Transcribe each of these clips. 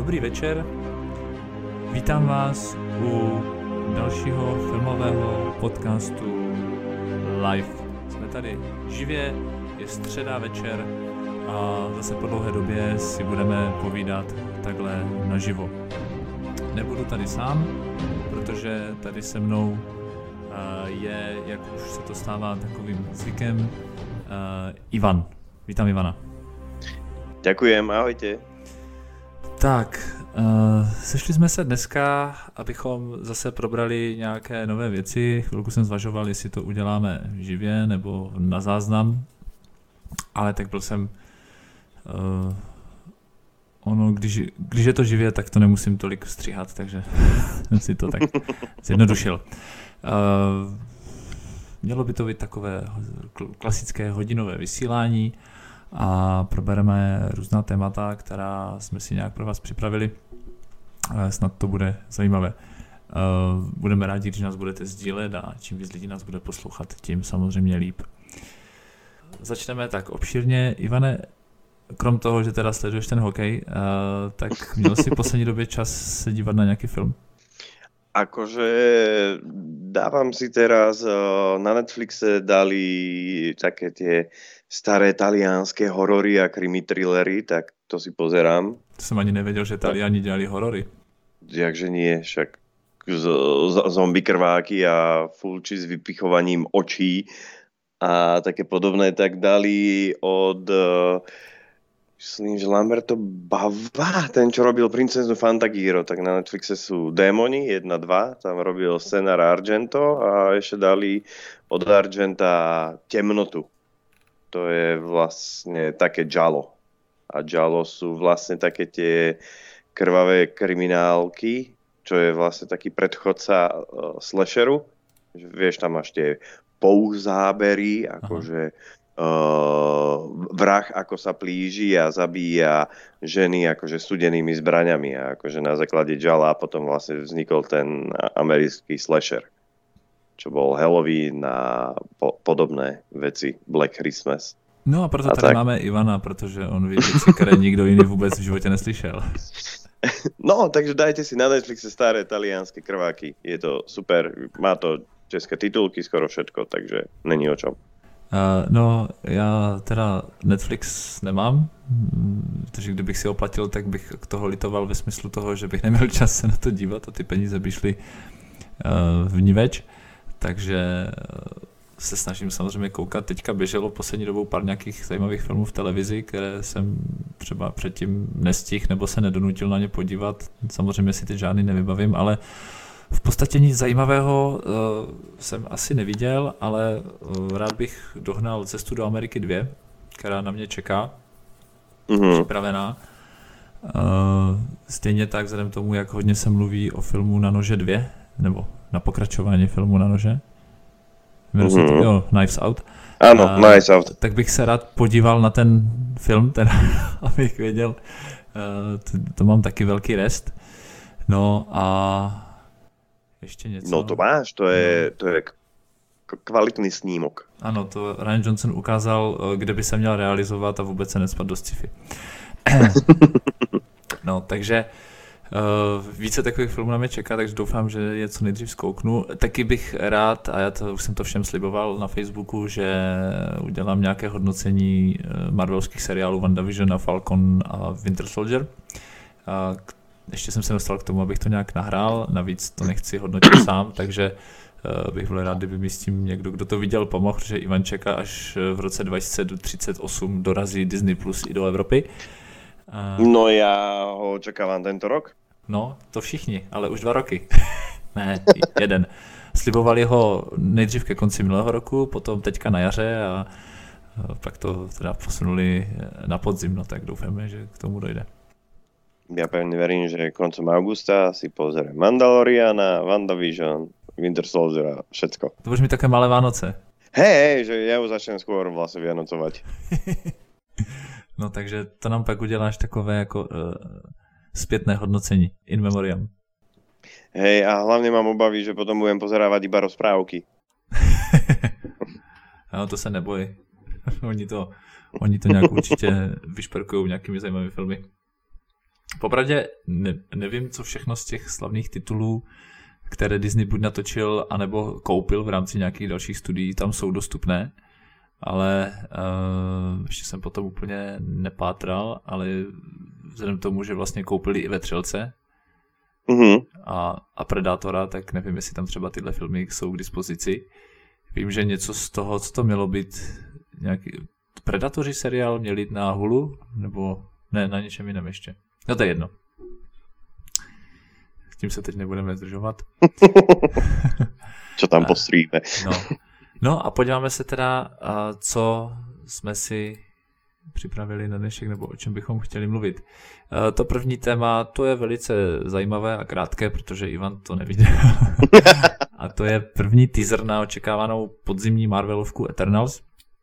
Dobrý večer, vítám vás u dalšího filmového podcastu Live. Jsme tady živě, je středa večer a zase po dlouhé době si budeme povídat takhle naživo. Nebudu tady sám, protože tady se mnou je, jak už se to stává takovým zvykem, Ivan. Vítám Ivana. Ďakujem, ahojte. Tak, sešli jsme se dneska, abychom zase probrali nějaké nové věci. Chvilku jsem zvažoval, jestli to uděláme živě nebo na záznam, ale tak byl jsem... když je to živě, tak to nemusím tolik stříhat, takže jsem si to tak zjednodušil. Mělo by to být takové klasické hodinové vysílání a probereme různá témata, která jsme si nějak pro vás připravili. Snad to bude zajímavé. Budeme rádi, když nás budete sdílet a čím víc lidí nás bude poslouchat, tím samozřejmě líp. Začneme tak obšírně. Ivane, krom toho, že teda sleduješ ten hokej, tak měl si v poslední době čas se dívat na nějaký film? Akože dávam si teraz na Netflixe dali také tie staré talianské horory a krimi thrillery, tak to si pozerám. To jsem ani nevěděl, že Taliani dělali horory. Jakže nie, však zombie krváky a fulči s vypichovaním očí a také podobné, tak dali od... myslím, že Lamberto Bava, ten, čo robil Princeznu Fantagiro, tak na Netflixe sú Démoni 1, 2, tam robil scenár Argento a ešte dali od Argenta Temnotu. To je vlastne také giallo. A giallo sú vlastne také tie krvavé kriminálky, čo je vlastne taký predchodca slasheru. Vieš, tam máš tie zábery, akože vrah ako sa plíži a zabíja ženy akože studenými zbraňami a akože na základe gialla potom vlastne vznikol ten americký slasher, čo bol Halloween a podobné veci, Black Christmas. No a proto tady máme Ivana, protože on ví věci, které nikdo jiný vůbec v životě neslyšel. No, takže dajte si na Netflixe staré talianské krváky, je to super, má to české titulky, skoro všetko, takže není o čom. No, já teda Netflix nemám, takže kdybych si oplatil, tak bych toho litoval ve smyslu toho, že bych neměl čas se na to dívat a ty peníze by šly vniveč, takže se snažím samozřejmě koukat. Teďka běželo poslední dobou pár nějakých zajímavých filmů v televizi, které jsem třeba předtím nestihl nebo se nedonutil na ně podívat. Samozřejmě si teď žádný nevybavím, ale v podstatě nic zajímavého jsem asi neviděl, ale rád bych dohnal Cestu do Ameriky 2, která na mě čeká, připravená. Stejně tak vzhledem tomu, jak hodně se mluví o filmu Na nože 2, nebo na pokračování filmu Na nože. Jo, Knives Out. Ano, Knives Out. Tak bych se rád podíval na ten film, teda, abych věděl. To mám taky velký rest. No a ještě něco. No to máš, to je kvalitný snímok. Ano, to Ryan Johnson ukázal, kde by se měl realizovat a vůbec se nespat do sci-fi. No, takže více takových filmů na mě čeká, takže doufám, že je co nejdřív zkouknu. Taky bych rád, a už jsem to všem sliboval na Facebooku, že udělám nějaké hodnocení marvelských seriálů WandaVision a Falcon a Winter Soldier. Ještě jsem se dostal k tomu, abych to nějak nahrál, navíc to nechci hodnotit sám, takže bych byl rád, kdyby mi s tím někdo, kdo to viděl, pomohl, že Ivan čeká, až v roce 2038 dorazí Disney Plus i do Evropy. No já ho očekávám tento rok. No, to všichni, ale už 2 roky. Ne, 1. Slibovali ho nejdřív ke konci minulého roku, potom teďka na jaře a pak to teda posunuli na podzim, no tak doufáme, že k tomu dojde. Ja pevne verím, že koncom augusta si pozriem Mandaloriana, WandaVision, Winter Soldier a všetko. To budeš mi také malé Vánoce. Hej, že ja už začnem skôr vlastne vianocovať. No takže to nám pak uděláš takové jako zpětné hodnocení, in memoriam. Hej, a hlavne mám obavy, že potom budem pozerávať iba rozprávky. No to se neboj. Oni to nějak určitě vyšperkují nějakými zajímavými filmy. Popravdě nevím, co všechno z těch slavných titulů, které Disney buď natočil, anebo koupil v rámci nějakých dalších studií, tam jsou dostupné, ale ještě jsem potom úplně nepátral, ale vzhledem k tomu, že vlastně koupili i Vetřelce a Predátora, tak nevím, jestli tam třeba tyhle filmy jsou k dispozici. Vím, že něco z toho, co to mělo být, nějaký Predatoři seriál měl jít na Hulu, nebo ne, na něčem jiném ještě. No to je jedno. S tím se teď nebudeme zdržovat. Co tam postříme. No a podíváme se teda, co jsme si připravili na dnešek, nebo o čem bychom chtěli mluvit. To první téma, to je velice zajímavé a krátké, protože Ivan to neviděl. A to je první teaser na očekávanou podzimní Marvelovku Eternals,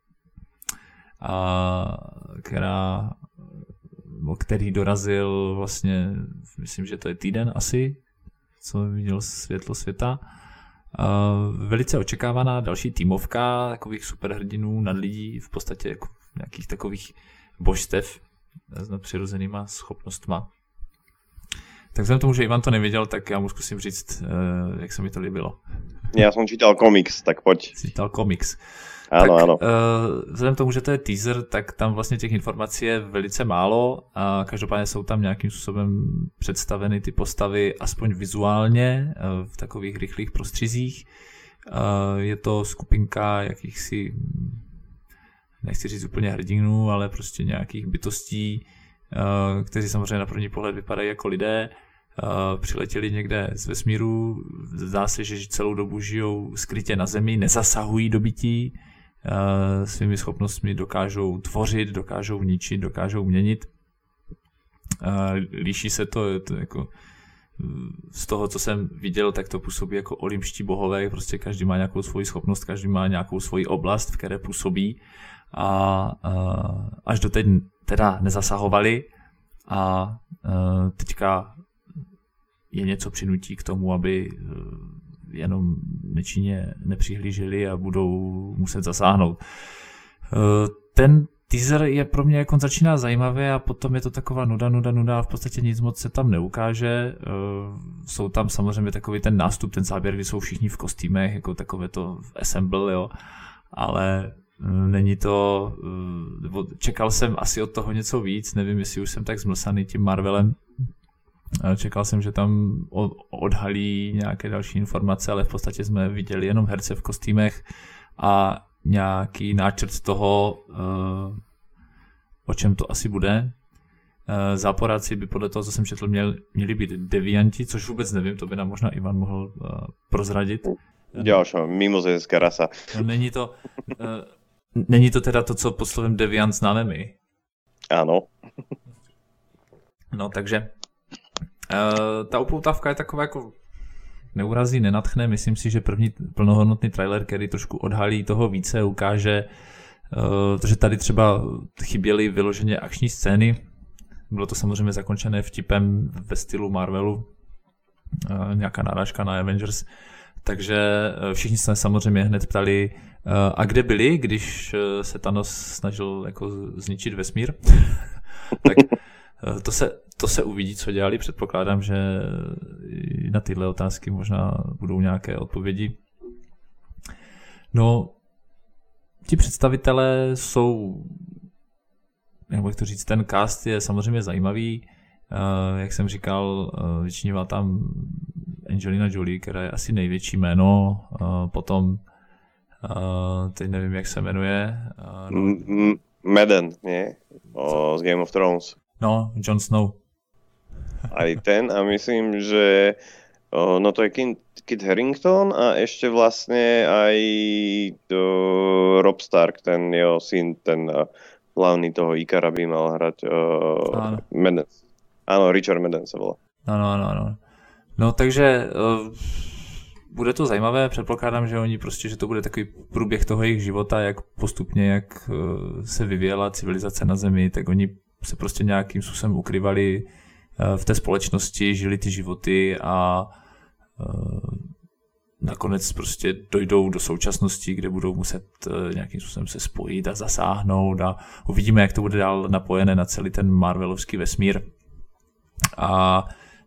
který dorazil vlastně, myslím, že to je týden asi, co viděl světlo světa. Velice očekávaná další týmovka takových superhrdinů, nadlidí, v podstatě jako nějakých takových božstev s nadpřirozenýma schopnostma. Tak vzhledem tomu, že Ivan to neviděl, tak já mu zkusím říct, jak se mi to líbilo. Já jsem čítal komiks, tak pojď. Čítal komiks. Ano. Vzhledem k tomu, že to je teaser, tak tam vlastně těch informací je velice málo a každopádně jsou tam nějakým způsobem představeny ty postavy aspoň vizuálně v takových rychlých prostřizích. Je to skupinka jakýchsi, nechci říct úplně hrdinů, ale prostě nějakých bytostí, kteří samozřejmě na první pohled vypadají jako lidé. Přiletěli někde z vesmíru, zdá se, že celou dobu žijou skrytě na Zemi, nezasahují do bytí, svými schopnostmi dokážou tvořit, dokážou ničit, dokážou měnit. Líší se to jako z toho, co jsem viděl, tak to působí jako olympští bohové, prostě každý má nějakou svoji schopnost, každý má nějakou svoji oblast, v které působí a až doteď teda nezasahovali a teďka je něco přinutí k tomu, aby jenom nečinně nepřihlíželi a budou muset zasáhnout. Ten teaser je pro mě jako začíná zajímavě a potom je to taková nuda, v podstatě nic moc se tam neukáže. Jsou tam samozřejmě takový ten nástup, ten záběr, kdy jsou všichni v kostýmech, jako takové to assemble, jo, ale není to, čekal jsem asi od toho něco víc, nevím, jestli už jsem tak zmlsaný tím Marvelem. Čekal jsem, že tam odhalí nějaké další informace, ale v podstatě jsme viděli jenom herce v kostýmech a nějaký náčrt toho, o čem to asi bude. Záporáci by podle toho, co jsem četl, měli být devianti, což vůbec nevím, to by nám možná Ivan mohl prozradit. Ďalšia mimozemská rasa. No, není to teda to, co pod slovem deviant známe my. Áno. No, takže ta upoutávka je taková jako neurazí, nenadchne. Myslím si, že první plnohodnotný trailer, který trošku odhalí toho více, ukáže, že tady třeba chyběly vyloženě akční scény. Bylo to samozřejmě zakončené vtipem ve stylu Marvelu, nějaká narážka na Avengers. Takže všichni se samozřejmě hned ptali, a kde byli, když se Thanos snažil jako zničit vesmír. Tak to se uvidí, co dělali. Předpokládám, že na tyhle otázky možná budou nějaké odpovědi. No, ti představitelé jsou, jak to říct, ten cast je samozřejmě zajímavý. Jak jsem říkal, vyčnívá tam Angelina Jolie, která je asi největší jméno. Potom, teď nevím, jak se jmenuje. Madden, nie? Z Game of Thrones. No, Jon Snow. Aj ten a myslím, že no to je Kit Harington a ešte vlastne aj Rob Stark, ten jeho syn, ten hlavný toho Ikara by mal hrať Madden. Áno, Richard Madden sa volá. Ano. No takže bude to zajímavé, předpokládám, že oni prostě, že to bude takový průběh toho jejich života, jak postupně, jak se vyvíjela civilizace na Zemi, tak oni se prostě nějakým způsobem ukrývali v té společnosti, žili ty životy a nakonec prostě dojdou do současnosti, kde budou muset nějakým způsobem se spojit a zasáhnout a uvidíme, jak to bude dál napojené na celý ten Marvelovský vesmír. a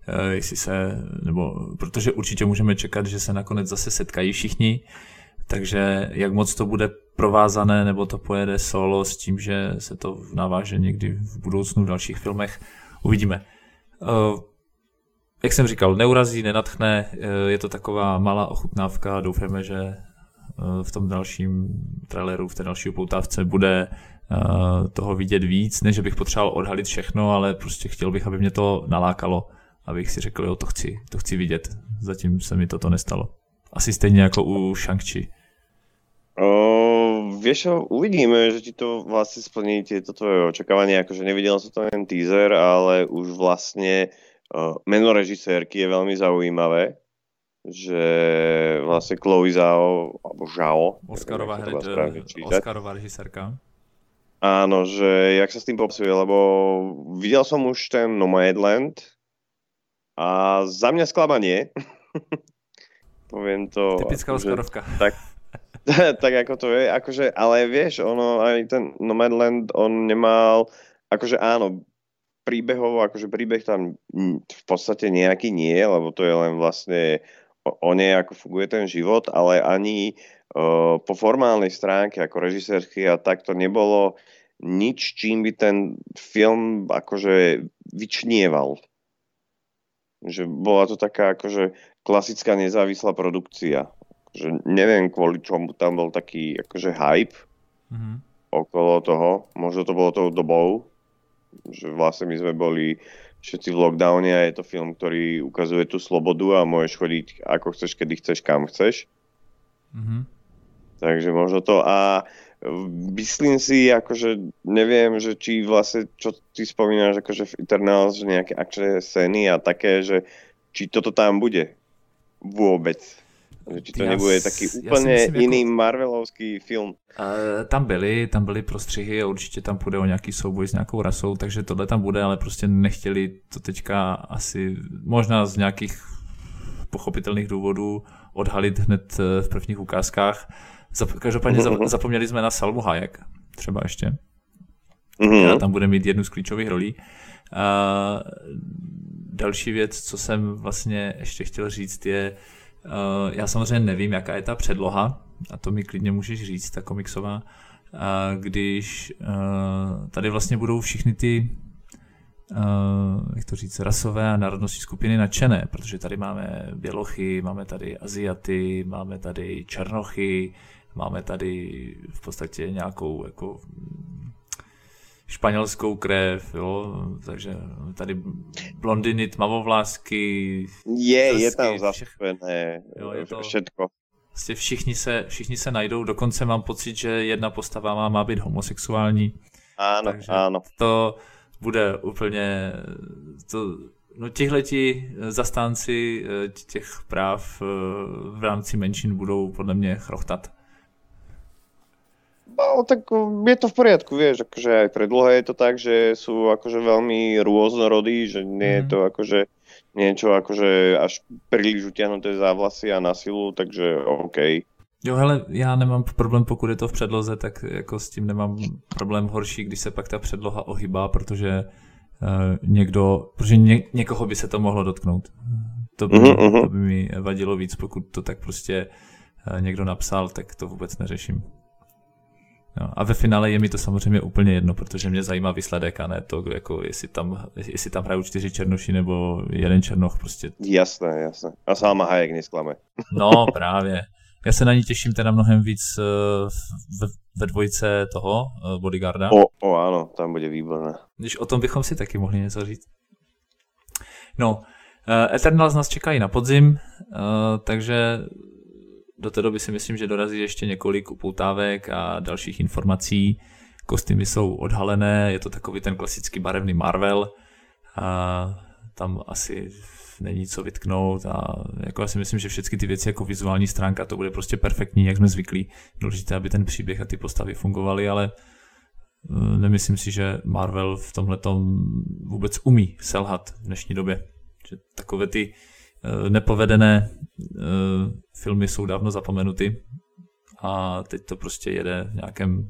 protože určitě můžeme čekat, že se nakonec zase setkají všichni, takže jak moc to bude provázané, nebo to pojede solo s tím, že se to naváže někdy v budoucnu v dalších filmech, uvidíme. Jak jsem říkal, neurazí, nenadchne, je to taková malá ochutnávka, doufáme, že v tom dalším traileru, v té další upoutávce bude toho vidět víc, ne, že bych potřeboval odhalit všechno, ale prostě chtěl bych, aby mě to nalákalo, abych si řekl, jo, to chci vidět. Zatím se mi toto nestalo. Asi stejně jako u Shang-Chi. Vieš, uvidíme, že ti to vlastne splní tieto tvoje očakávanie, akože nevidel som to len teaser, ale už vlastne meno režisérky je veľmi zaujímavé, že vlastne Chloe Zhao, alebo Zhao, Oscarová režisérka. Áno, že jak sa s tým popsuje, lebo videl som už ten Nomadland a za mňa sklamanie. Poviem to. Typická Oscarovka. Tak ako to je, akože, ale vieš, ono, aj ten Nomadland, on nemal, akože áno, príbehov, akože príbeh tam v podstate nejaký nie, lebo to je len vlastne o nej, ako funguje ten život, ale ani po formálnej stránke, ako režisérky a tak to nebolo nič, čím by ten film akože vyčnieval. Že bola to taká akože klasická nezávislá produkcia. Že neviem, kvôli čomu tam bol taký akože hype okolo toho. Možno to bolo tou dobou, že vlastne my sme boli všetci v lockdowne a je to film, ktorý ukazuje tú slobodu a môžeš chodiť ako chceš, kedy chceš, kam chceš. Takže možno to. A myslím si, akože neviem, že či vlastne, čo ty spomínaš akože v Eternals, že nejaké akčné scény a také, že či toto tam bude vôbec. Že či to nebude taký úplně jiný Marvelovský film. Tam byly prostřihy a určitě tam půjde o nějaký souboj s nějakou rasou, takže tohle tam bude, ale prostě nechtěli to teďka asi možná z nějakých pochopitelných důvodů odhalit hned v prvních ukázkách. Každopádně zapomněli jsme na Salmu Hayek třeba ještě. Já tam bude mít jednu z klíčových rolí. Další věc, co jsem vlastně ještě chtěl říct, je já samozřejmě nevím, jaká je ta předloha, a to mi klidně můžeš říct, ta komiksová, když tady vlastně budou všichni ty jak to říct, rasové a národnostní skupiny nadšené, protože tady máme bělochy, máme tady Aziaty, máme tady černochy, máme tady v podstatě nějakou jako španělskou krev, jo, takže tady blondiny, tmavovlásky. Je tam zastúpené všetko. Vlastně všichni se najdou, dokonce mám pocit, že jedna postava má být homosexuální. Áno. To bude úplně, tihleti zastánci těch práv v rámci menšin budou podle mě chrochtat. No, tak je to v poriadku, vieš, akože aj predloha je to tak, že sú akože veľmi rôznorodí, že nie je to akože niečo akože až príliš utiahnuté za vlasy a na silu, takže OK. Jo, hele, já nemám problém, pokud je to v předloze, tak jako s tím nemám problém horší, když se pak ta předloha ohýbá, protože někoho by se to mohlo dotknout. To by mi vadilo víc, pokud to tak prostě někdo napsal, tak to vůbec neřeším. No, a ve finále je mi to samozřejmě úplně jedno, protože mě zajímá výsledek a ne to, jako jestli tam hrajou 4 černoši nebo jeden černoch prostě. Jasné. A Salma Hayek nesklame. No právě. Já se na ní těším teda mnohem víc ve dvojce toho Bodyguarda. Áno, tam bude výborné. Když o tom bychom si taky mohli něco říct. No, Eternals nás čekají na podzim, takže do té doby si myslím, že dorazí ještě několik upoutávek a dalších informací. Kostýmy jsou odhalené, je to takový ten klasický barevný Marvel. A tam asi není co vytknout a jako já si myslím, že všechny ty věci jako vizuální stránka to bude prostě perfektní, jak jsme zvyklí. Důležité, aby ten příběh a ty postavy fungovaly, ale nemyslím si, že Marvel v tomhletom vůbec umí selhat v dnešní době. Že takové ty nepovedené filmy jsou dávno zapomenuty a teď to prostě jede v nějakém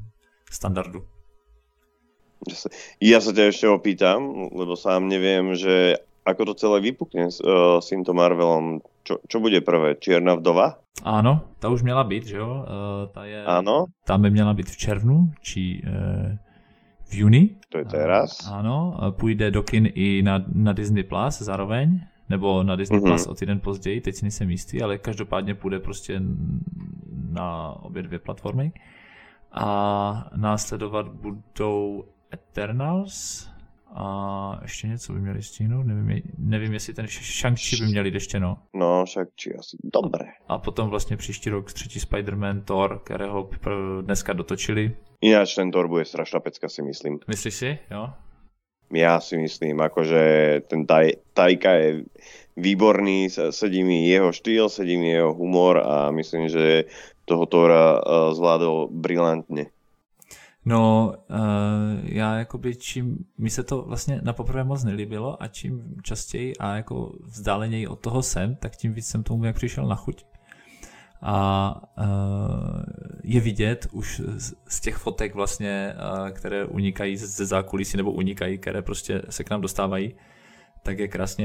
standardu. Ja sa ťa ešte opýtam, lebo sám neviem, že ako to celé vypukne s týmto Marvelom. Čo bude prvé? Čierna vdova? Ano, ta už měla být, že jo? Ano. Tam by měla být v červnu, či v juni. To je teraz. Ano, půjde do kin i na Disney Plus zároveň, nebo na Disney Plus o týden později, teď si nejsem jistý, ale každopádně půjde prostě na obě dvě platformy. A následovat budou Eternals a ještě něco by měli stihnout, nevím jestli ten Shang-Chi by měli ještě, no. No, Shang-Chi asi, dobré. A potom vlastně příští rok třetí Spider-Man, Thor, kterého dneska dotočili. Ináč ten Thor bude strašná pecka, si myslím. Myslíš si, jo? Ja si myslím, akože ten Taika je výborný, sedí mi jeho štýl, sedí mi jeho humor a myslím, že toho Thora zvládol brilantně. No, já jakoby mi se to vlastně na poprvé moc nelíbilo a čím častěji a jako vzdáleněji od toho jsem, tak tím víc jsem tomu jak přišel na chuť. A je vidět už z těch fotek vlastně, které unikají ze zákulisí nebo unikají, které prostě se k nám dostávají, tak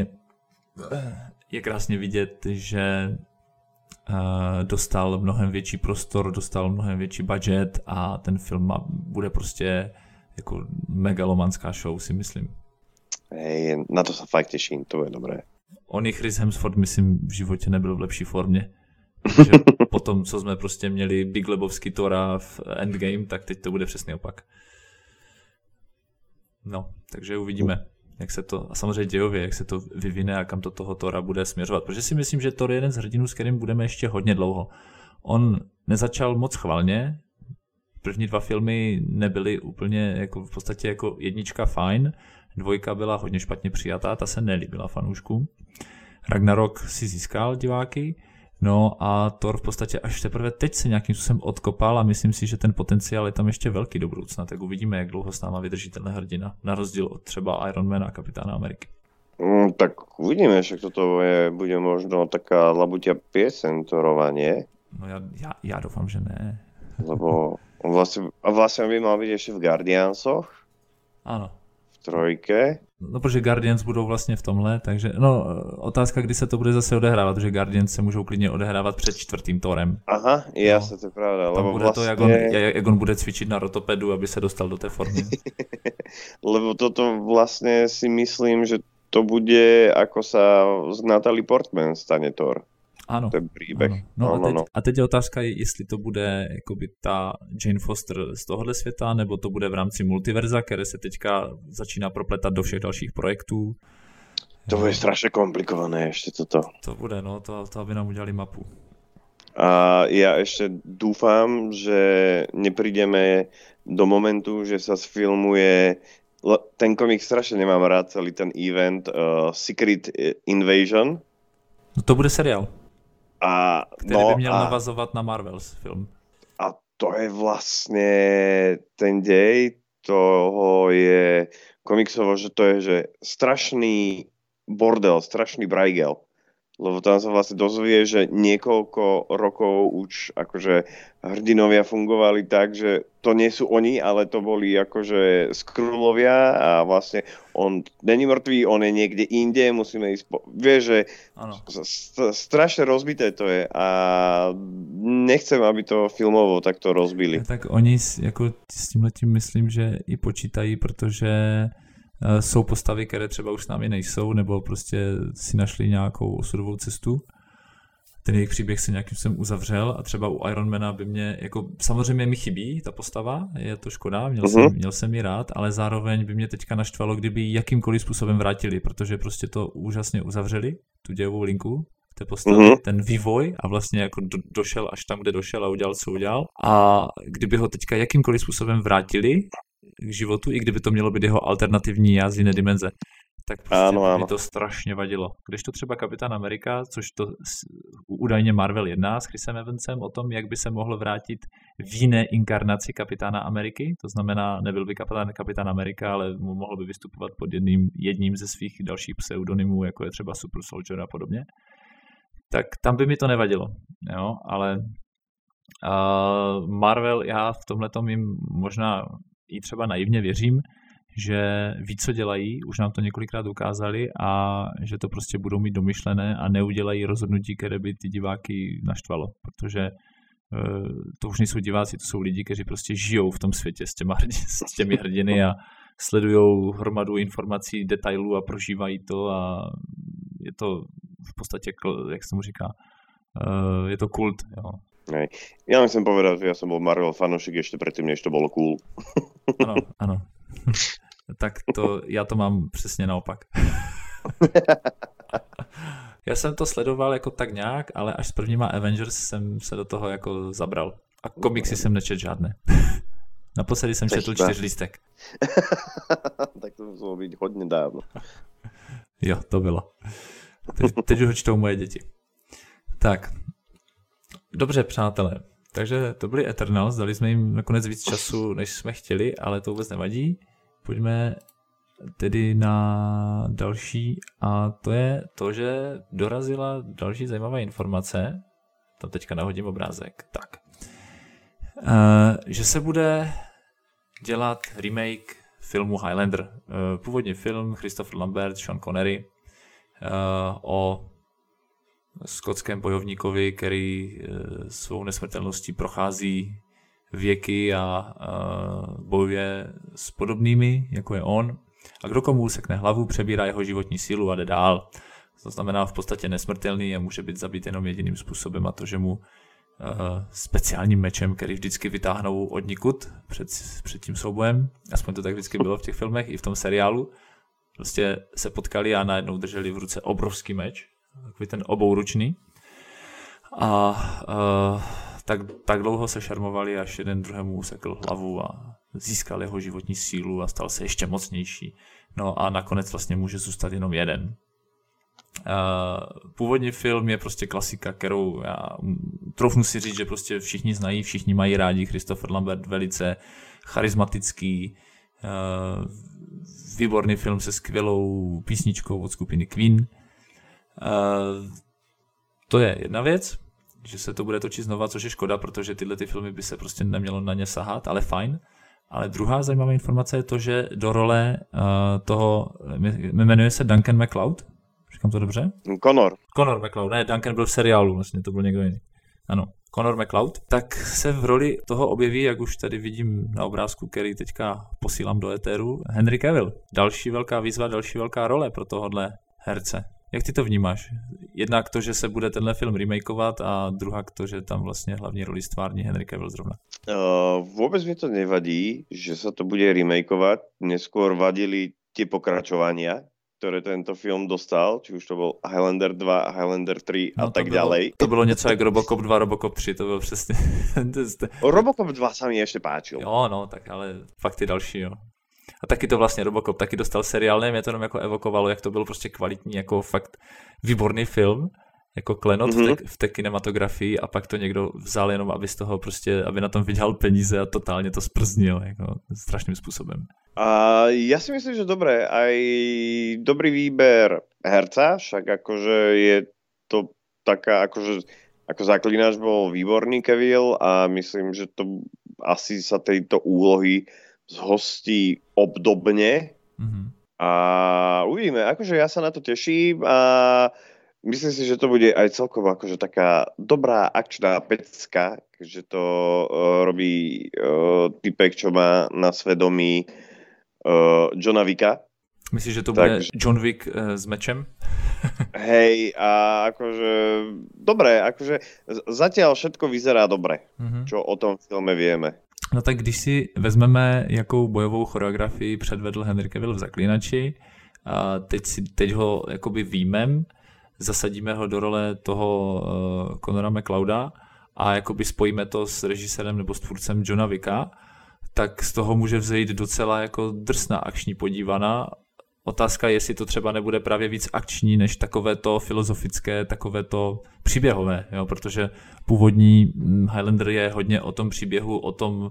je krásně vidět, že dostal mnohem větší prostor, dostal mnohem větší budget a ten film bude prostě jako megalomanská show, si myslím. Hej, na to se fakt těším, to je dobré. On i Chris Hemsworth, myslím, v životě nebyl v lepší formě. Takže po tom, co jsme prostě měli Big Lebowski Thora v Endgame, tak teď to bude přesný opak. No, takže uvidíme, jak se to, a samozřejmě dějově, jak se to vyvine a kam to toho Thora bude směřovat. Protože si myslím, že Thor je jeden z hrdinů, s kterým budeme ještě hodně dlouho. On nezačal moc chvalně, první 2 filmy nebyly úplně, jako v podstatě jako jednička fajn, 2 byla hodně špatně přijatá, ta se nelíbila fanouškům. Ragnarok si získal diváky, no a Thor v podstatě až teprve teď se nějakým způsobem odkopal a myslím si, že ten potenciál je tam ještě velký do budoucna, tak uvidíme, jak dlouho s náma vydrží tenhle hrdina, na rozdíl od třeba Ironmana a Kapitána Ameriky. Tak uvidíme, však toto bude možno taká labutia piesen Thorova, nie? No já doufám, že ne. Lebo vlastne by mal byť ešte v Guardiansoch. Ano. V 3. No, protože Guardians budou vlastně v tomhle, takže no otázka, kdy se to bude zase odehrávat, protože Guardians se můžou klidně odehrávat před 4. Thorem. Aha, jasne, to je pravda. Lebo bude vlastně... to, jak on bude cvičit na rotopedu, aby se dostal do té formy. Lebo toto vlastne si myslím, že to bude, ako sa z Natalie Portman stane Thor. Ano. Ten príbeh. No. A teď je otázka, jestli to bude jakoby ta Jane Foster z tohohle světa, nebo to bude v rámci multiverza, které se teďka začíná propletat do všech dalších projektů. To bude strašne komplikované ešte toto. To bude, no, to aby nám udělali mapu. A ja ešte dúfam, že neprídeme do momentu, že sa sfilmuje ten komik strašne nemám rád, celý ten event Secret Invasion. No to bude seriál. Který by měl a navazovat na Marvels film. A to je vlastne ten dej toho je komiksovo, že to je že strašný bordel, strašný brajgel. Lebo tam sa vlastne dozvie, že niekoľko rokov už akože hrdinovia fungovali tak, že to nie sú oni, ale to boli akože Skrullovia a vlastne on není mŕtvý, on je niekde inde, musíme ísť vieš, že strašne rozbité to je a nechcem, aby to filmovo takto rozbili. Tak oni jako s tímhletím myslím, že i počítají, protože jsou postavy, které třeba už s námi nejsou, nebo prostě si našli nějakou osudovou cestu. Ten jejich příběh se nějakým způsobem uzavřel a třeba u Ironmana by mě, jako samozřejmě mi chybí ta postava, je to škoda, měl jsem ji rád, ale zároveň by mě teďka naštvalo, kdyby ji jakýmkoliv způsobem vrátili, protože prostě to úžasně uzavřeli, tu dějovou linku té postavy, ten vývoj a vlastně jako došel až tam, kde došel a udělal, co udělal. A kdyby ho teďka jakýmkoliv způsobem vrátili k životu, i kdyby to mělo být jeho alternativní já z jiné dimenze, tak prostě mi to strašně vadilo. Když to třeba Kapitán Amerika, což to údajně Marvel jedná s Chrisem Evansem o tom, jak by se mohl vrátit v jiné inkarnaci Kapitána Ameriky, to znamená, nebyl by Kapitán Amerika, ale mohl by vystupovat pod jedním ze svých dalších pseudonymů, jako je třeba Super Soldier a podobně, tak tam by mi to nevadilo, jo, ale Marvel, já v tomhletom jim možná i třeba naivně věřím, že ví, co dělají, už nám to několikrát ukázali a že to prostě budou mít domyšlené a neudělají rozhodnutí, které by ty diváky naštvalo, protože to už nejsou diváci, to jsou lidi, kteří prostě žijou v tom světě s těmi hrdiny a sledujou hromadu informací, detailů a prožívají to a je to v podstatě, jak se tomu říká, je to kult. Jo. Nej. Ja musím povedať, že ja som bol Marvel fanúšik ešte predtým, než to bolo cool. Ano. Tak to, já to mám přesně naopak. Já jsem to sledoval jako tak nějak, ale až s prvníma Avengers jsem se do toho jako zabral. A komiksy jsem nečet žádné. Naposledy jsem četl 4 lístek. Tak to muselo být hodně dávno. Jo, to bylo. Teď už ho čtou moje děti. Tak, dobře, přátelé. Takže to byly Eternals, dali jsme jim nakonec víc času, než jsme chtěli, ale to vůbec nevadí. Pojďme tedy na další a to je to, že dorazila další zajímavá informace. Tam teďka nahodím obrázek. Tak. Že se bude dělat remake filmu Highlander. Původně film Christopher Lambert, Sean Connery o skotském bojovníkovi, který svou nesmrtelností prochází věky a bojuje s podobnými, jako je on. A kdo komu usekne hlavu, přebírá jeho životní sílu a jde dál. To znamená v podstatě nesmrtelný a může být zabit jenom jediným způsobem, a to, že mu speciálním mečem, který vždycky vytáhnou odnikud před tím soubojem. Aspoň to tak vždycky bylo v těch filmech i v tom seriálu. Prostě se potkali a najednou drželi v ruce obrovský meč, takový ten obouručný. A tak dlouho se šarmovali, až jeden druhému usekl hlavu a získal jeho životní sílu a stal se ještě mocnější. No a nakonec vlastně může zůstat jenom jeden. Původní film je prostě klasika, kterou já troufnu si říct, že prostě všichni znají, všichni mají rádi. Christopher Lambert velice charismatický, výborný film se skvělou písničkou od skupiny Queen. To je jedna věc, že se to bude točit znova, což je škoda, protože tyhle ty filmy by se prostě nemělo na ně sahat, ale fajn. Ale druhá zajímavá informace je to, že do role toho, jmenuje se Duncan MacLeod, říkám to dobře? Connor MacLeod, ne, Duncan byl v seriálu, vlastně to byl někdo jiný. Ano, Connor MacLeod, tak se v roli toho objeví, jak už tady vidím na obrázku, který teďka posílám do éteru, Henry Cavill. Další velká výzva, další velká role pro tohohle herce. Jak ty to vnímáš? Jednak to, že se bude tenhle film remakeovat a druhá to, že tam vlastně hlavní roli stvární Henry Cavill zrovna. Vôbec mi to nevadí, že sa to bude remakeovať. Neskôr vadili tie pokračovania, ktoré tento film dostal, či už to bol Highlander 2, Highlander 3 a tak ďalej. To bylo něco jak Robocop 2, Robocop 3, to bylo přesně. Robocop 2 sa mi ešte páčil. Jo, no, tak ale fakt ty další, jo. A taky to vlastně Robocop, taky dostal seriál, nevím, mě to jenom jako evokovalo, jak to byl prostě kvalitní, jako fakt výborný film, jako klenot v té kinematografii, a pak to někdo vzal jenom, aby z toho prostě, aby na tom vydělal peníze a totálně to sprznil, jako strašným způsobem. A ja si myslím, že dobré, aj dobrý výber herca, však akože je to taká, akože ako zaklínač bol výborný Cavill a myslím, že to asi sa tejto úlohy zhostí obdobne a uvidíme, akože ja sa na to teším a myslím si, že to bude aj celkovo akože taká dobrá akčná pecka, keďže to robí typek, čo má na svedomí Johna Wicka. Myslíš, že to bude John Wick s mečem? Hej, a akože dobre, akože zatiaľ všetko vyzerá dobre, čo o tom filme vieme. No tak když si vezmeme, jakou bojovou choreografii předvedl Henry Cavill v Zaklínači, a teď ho jakoby výjmem, zasadíme ho do role toho Connora MacLeoda a jakoby spojíme to s režisérem nebo s tvůrcem Johna Wicka, tak z toho může vzejít docela jako drsná akční podívaná. Otázka je, jestli to třeba nebude právě víc akční, než takové to filozofické, takové to příběhové, jo? Protože původní Highlander je hodně o tom příběhu,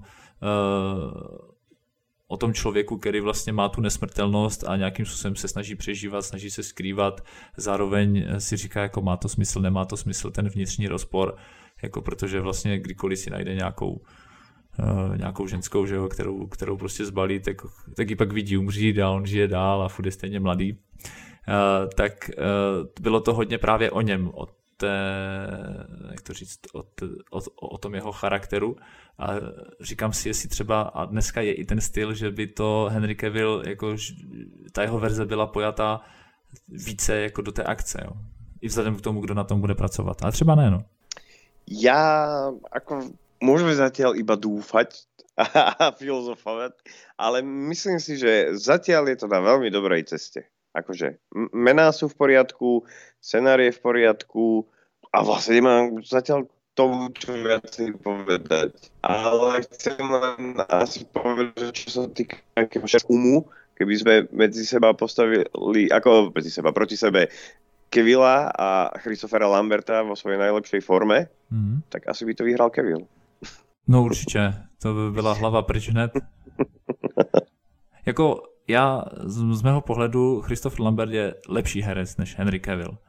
o tom člověku, který vlastně má tu nesmrtelnost a nějakým způsobem se snaží přežívat, snaží se skrývat, zároveň si říká, jako má to smysl, nemá to smysl, ten vnitřní rozpor, jako protože vlastně kdykoliv si najde nějakou nějakou ženskou, že jo, kterou prostě zbalí, tak ji pak vidí umřít a on žije dál a furt je stejně mladý. Tak bylo to hodně právě o něm, jak to říct, o tom jeho charakteru. A říkám si, jestli třeba, a dneska je i ten styl, že by to Henry Cavill, jako ta jeho verze byla pojatá více jako do té akce, jo. I vzhledem k tomu, kdo na tom bude pracovat. Ale třeba ne, no. Ja, ako môžeme zatiaľ iba dúfať a filozofovať, ale myslím si, že zatiaľ je to na veľmi dobrej ceste. Akože mená sú v poriadku, scenár je v poriadku a vlastne nemám zatiaľ tomu, čo viacej povedať. Ale chcem len asi povedať, že čo sa týka nejakého umu, keby sme medzi seba postavili, ako proti sebe Cavilla a Christophera Lamberta vo svojej najlepšej forme, tak asi by to vyhral Cavill. No určitě, to by byla hlava pryč hned. Jako já z mého pohledu Christopher Lambert je lepší herec než Henry Cavill.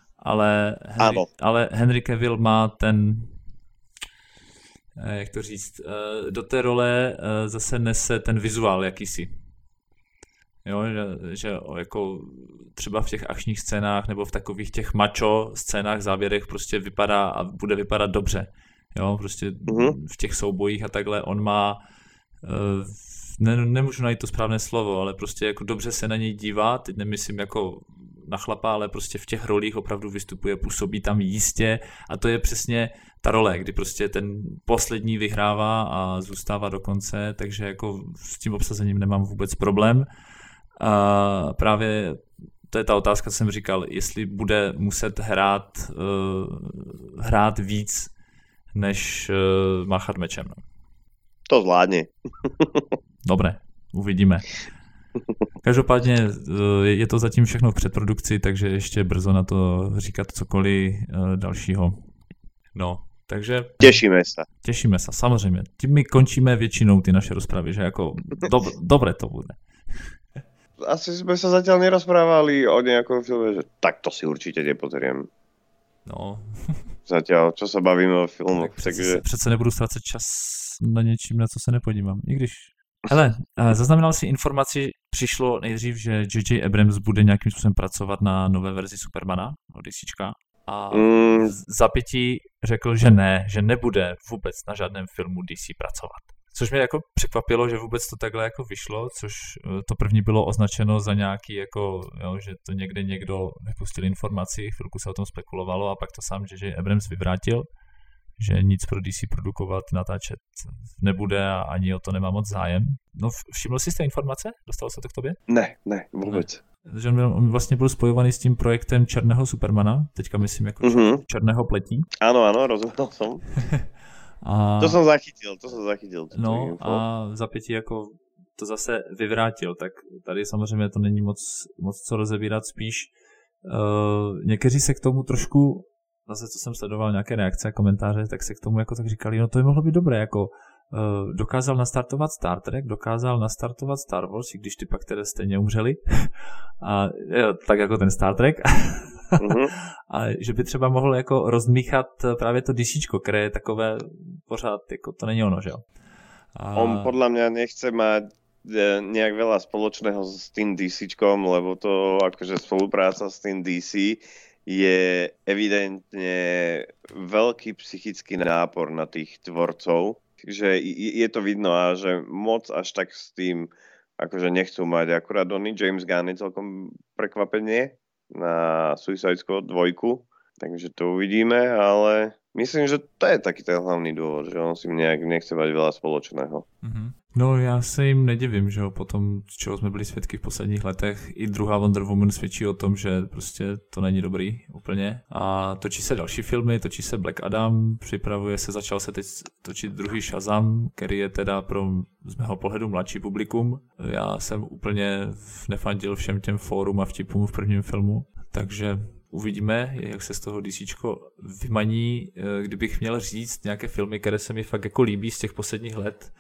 Ale Henry Cavill má ten, jak to říct, do té role zase nese ten vizuál jakýsi. Jo, že jako třeba v těch akčních scénách nebo v takových těch macho scénách, záběrech prostě vypadá a bude vypadat dobře. Jo, prostě v těch soubojích a takhle on má, nemůžu najít to správné slovo, ale prostě jako dobře se na něj dívá, teď nemyslím jako na chlapa, ale prostě v těch rolích opravdu vystupuje, působí tam jistě a to je přesně ta role, kdy prostě ten poslední vyhrává a zůstává do konce, takže jako s tím obsazením nemám vůbec problém. A právě to je ta otázka, co jsem říkal, jestli bude muset hrát víc, než máchat mečem. To zvládne. Dobré, uvidíme. Každopádně je to zatím všechno v předprodukci, takže ještě brzo na to říkat cokoliv dalšího. No, takže... Těšíme se, samozřejmě. Tím my končíme většinou ty naše rozpravy, že jako dobré to bude. Asi sme sa zatiaľ nerozprávali o nejakom filme, že tak to si určite nepozriem. No. Zatiaľ, čo sa bavíme o filmoch. Takže... Přece nebudu ztrácet čas na něčím, na co se nepodívám. I když... Hele, zaznamenal si informaci, přišlo nejdřív, že J.J. Abrams bude nějakým způsobem pracovat na nové verzi Supermana od DCčka a zapětí řekl, že ne, že nebude vůbec na žádném filmu DC pracovat. Což mě jako překvapilo, že vůbec to takhle jako vyšlo, což to první bylo označeno za nějaký jako, jo, že to někdo vypustil informaci, chvilku se o tom spekulovalo a pak to sám J.J. Abrams vyvrátil, že nic pro DC produkovat, natáčet nebude a ani o to nemá moc zájem. No všiml jsi z té informace? Dostalo se to k tobě? Ne, vůbec. Že on vlastně byl spojovaný s tím projektem Černého Supermana, teďka myslím jako Černého pletí. Ano, rozuměl jsem. To jsem zachytil. No a zapětí jako to zase vyvrátil, tak tady samozřejmě to není moc co rozebírat, spíš někteří se k tomu trošku, zase co jsem sledoval nějaké reakce a komentáře, tak se k tomu jako tak říkali, no to by mohlo být dobré, jako dokázal nastartovat Star Trek, dokázal nastartovat Star Wars, i když ty pak teda stejně umřeli, a jo, tak jako ten Star Trek. A že by třeba mohl jako rozmíchat právě to DCčko, které je takové pořád, jako to není ono, že jo? On podľa mňa nechce mať nejak veľa spoločného s tým DCčkom, lebo to akože spolupráca s tým DC je evidentne veľký psychický nápor na tých tvorcov, že je to vidno a že moc až tak s tým akože nechcú mať. Akurát James Gunn je celkom prekvapenie na Suicide Squad 2, takže to uvidíme, ale myslím, že to je taký ten hlavný dôvod, že on si nejak nechce mať veľa spoločného. No já se jim nedivím, že jo, potom, čeho jsme byli svědky v posledních letech, i druhá Wonder Woman svědčí o tom, že prostě to není dobrý úplně. A točí se další filmy, točí se Black Adam, začal se teď točit druhý Shazam, který je teda pro z mého pohledu mladší publikum. Já jsem úplně nefandil všem těm fórům a vtipům v prvním filmu, takže uvidíme, jak se z toho DCčko vymaní. Kdybych měl říct nějaké filmy, které se mi fakt jako líbí z těch posledních let,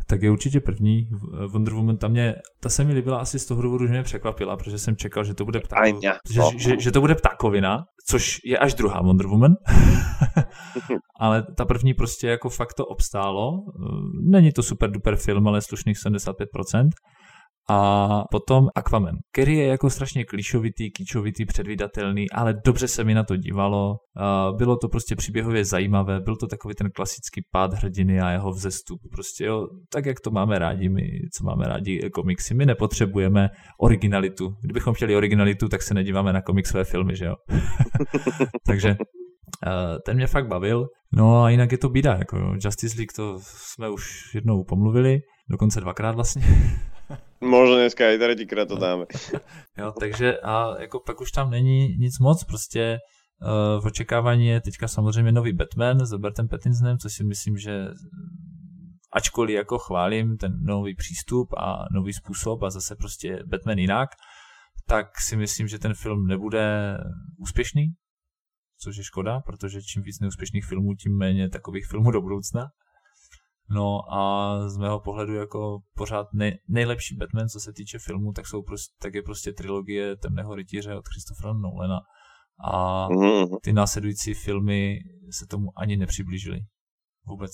Tak je určitě první. Wonder Woman, ta se mi líbila asi z toho důvodu, že mě překvapila, protože jsem čekal, že to bude že to bude ptákovina, což je až druhá Wonder Woman. Ale ta první prostě jako fakt to obstálo. Není to super duper film, ale slušných 75%. A potom Aquaman, který je jako strašně klišovitý, kýčovitý, předvídatelný, ale dobře se mi na to dívalo. Bylo to prostě příběhově zajímavé, byl to takový ten klasický pád hrdiny a jeho vzestup. Prostě jo, tak jak to máme rádi my, co máme rádi komiksy. My nepotřebujeme originalitu. Kdybychom chtěli originalitu, tak se nedíváme na komiksové filmy, že jo? Takže ten mě fakt bavil. No a jinak je to bída. Jako Justice League to jsme už jednou pomluvili, dokonce dvakrát vlastně. Možno dneska aj tretíkrát to dáme. Jo, takže a jako pak už tam není nic moc, prostě v očekávání je teďka samozřejmě nový Batman s Robertem Pattinsonem, což si myslím, že ačkoliv jako chválím ten nový přístup a nový způsob a zase prostě Batman jinak, tak si myslím, že ten film nebude úspěšný, což je škoda, protože čím víc neúspěšných filmů, tím méně takových filmů do budoucna. No a z mého pohledu jako pořád nejlepší Batman, co se týče filmu, tak je prostě trilogie Temného rytíře od Christophera Nolana. A ty následující filmy se tomu ani nepřiblížily. Vůbec.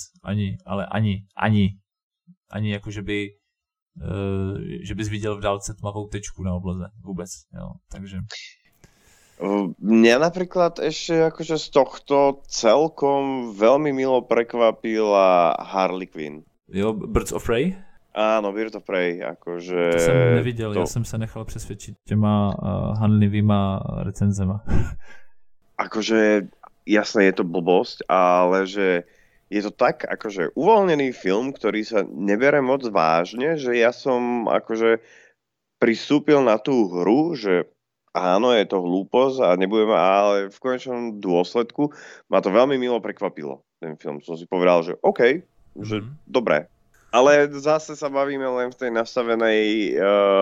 Ani jako, že bys viděl v dálce tmavou tečku na obloze. Vůbec. Jo. Takže... Mňa napríklad ešte akože z tohto celkom veľmi milo prekvapila Harley Quinn. Jo, Birds of Prey? Áno, Birds of Prey, akože... To jsem neviděl, já jsem se nechal přesvědčit těma hanlivýma recenzema. Akože, jasné, je to blbosť, ale že je to tak akože uvoľnený film, ktorý sa nebere moc vážne, že ja som akože pristúpil na tú hru, že áno, je to hlúposť a nebudeme, ale v konečnom dôsledku ma to veľmi milo prekvapilo, ten film. Som si povedal, že OK, že dobré. Ale zase sa bavíme len v tej nastavenej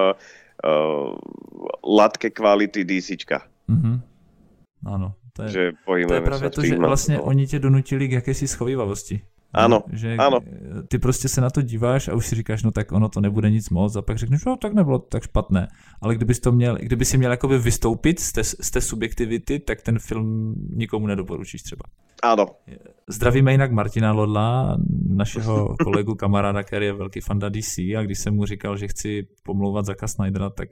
latke kvality DCčka. Ano, to je, že to je právě to, že vlastně oni tě donutili k jakési schovývavosti. Ano, že ano. Ty prostě se na to díváš a už si říkáš, no tak ono to nebude nic moc a pak řekneš, no tak nebylo to tak špatné. Ale kdyby si měl jakoby vystoupit z té subjektivity, tak ten film nikomu nedoporučíš třeba. Ano. Zdravíme jinak Martina Lodla, našeho kolegu kamaráda, který je velký fanda DC, a když jsem mu říkal, že chci pomlouvat Zacka Snydera, tak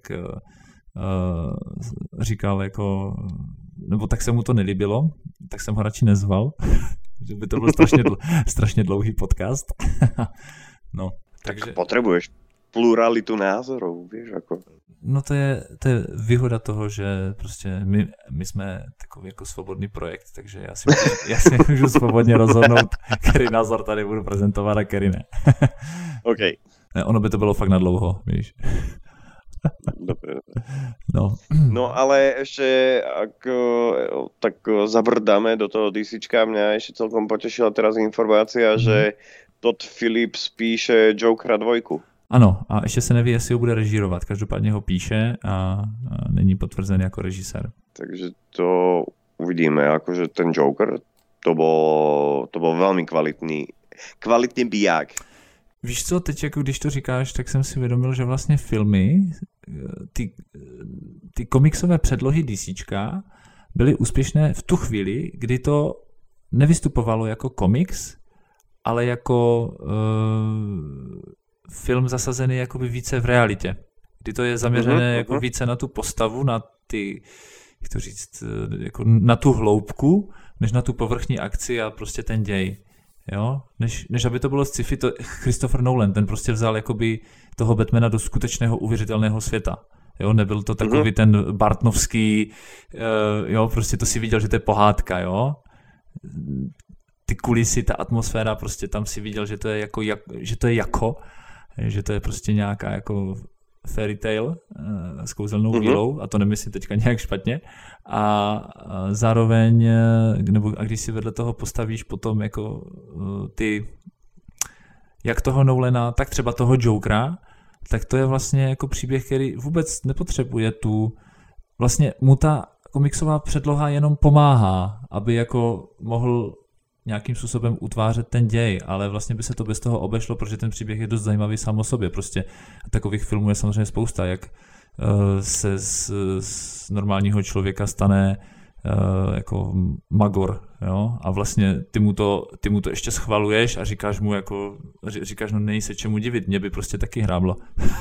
říkal jako, nebo tak se mu to nelíbilo, tak jsem ho radši nezval. Že by to byl strašně dlouhý podcast. No, takže... Tak potřebuješ pluralitu názorů, víš, jako. No to je výhoda toho, že prostě my jsme takový jako svobodný projekt, takže já si můžu svobodně rozhodnout, který názor tady budu prezentovat a který ne. OK. Ne, ono by to bylo fakt na dlouho, víš. Dobre. No, ale ešte tak zabrdáme do toho DCčka. Mňa ešte celkom potešila teraz informácia, že Todd Phillips píše Jokera 2. Ano, a ještě se neví, jestli ho bude režírovat. Každopádně ho píše a není potvrzen jako režisér. Takže to uvidíme. Akože ten Joker, to bol veľmi kvalitný biják. Víš co, teď jako když to říkáš, tak jsem si uvědomil, že vlastně filmy, ty komiksové předlohy DCčka byly úspěšné v tu chvíli, kdy to nevystupovalo jako komiks, ale jako film zasazený jakoby více v realitě. Kdy to je zaměřené jako více na tu postavu, na ty, jak to říct, jako na tu hloubku, než na tu povrchní akci a prostě ten děj. Jo? Než aby to bylo sci-fi, to Christopher Nolan, ten prostě vzal jakoby toho Batmana do skutečného uvěřitelného světa. Jo? Nebyl to takový ten bartnovský, jo, prostě to si viděl, že to je pohádka, jo. Ty kulisy, ta atmosféra, prostě tam si viděl, že to je že to je prostě nějaká jako fairy tale s kouzelnou vílou, a to nemyslím teďka nějak špatně, a zároveň, a když si vedle toho postavíš potom jako ty, jak toho Nolana, tak třeba toho Jokera, tak to je vlastně jako příběh, který vůbec nepotřebuje vlastně mu ta komiksová předloha jenom pomáhá, aby jako mohl nějakým způsobem utvářet ten děj, ale vlastně by se to bez toho obešlo, protože ten příběh je dost zajímavý sám o sobě. Prostě takových filmů je samozřejmě spousta, jak se z normálního člověka stane jako magor, jo? A vlastně ty mu to ještě schvaluješ a říkáš mu no není se čemu divit, mě by prostě taky hráblo.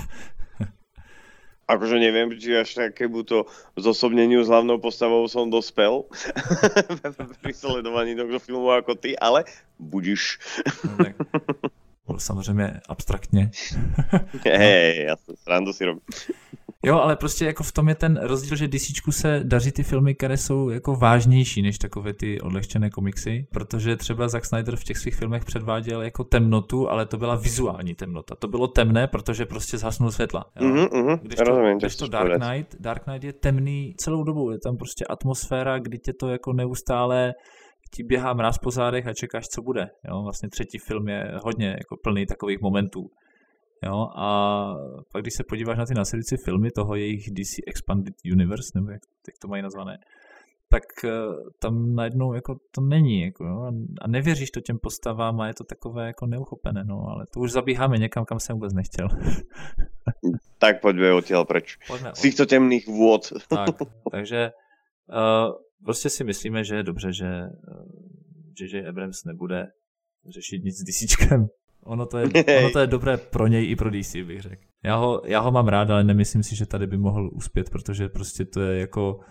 Akože neviem, či až takémuto zosobneniu s hlavnou postavou som dospel pri sledovaní tohto filmu ako ty, ale budiš. Samozřejmě abstraktně. Hej, jasně, srandu si robím. Jo, ale prostě jako v tom je ten rozdíl, že DCčku se daří ty filmy, které jsou jako vážnější než takové ty odlehčené komiksy, protože třeba Zack Snyder v těch svých filmech předváděl jako temnotu, ale to byla vizuální temnota. To bylo temné, protože prostě zhasnul světla. Když to Dark Knight je temný celou dobu, je tam prostě atmosféra, kdy tě to jako neustále ti běhá mráz po zádech a čekáš, co bude. Jo? Vlastně třetí film je hodně jako plný takových momentů. Jo, a pak když se podíváš na ty následující filmy toho jejich DC Expanded Universe, nebo jak to mají nazvané, tak tam najednou jako to není, jako, jo, a nevěříš to těm postavám a je to takové jako neuchopené, no, ale to už zabíháme někam, kam jsem vůbec nechtěl. Tak pojďme odtiaľ preč. Z týchto temných vôd. Takže prostě si myslíme, že je dobře, že J.J. Abrams nebude řešit nic s DCčkem. Ono to je dobré pro něj i pro DC, bych řekl. Já ho mám rád, ale nemyslím si, že tady by mohl uspět, protože prostě to je jako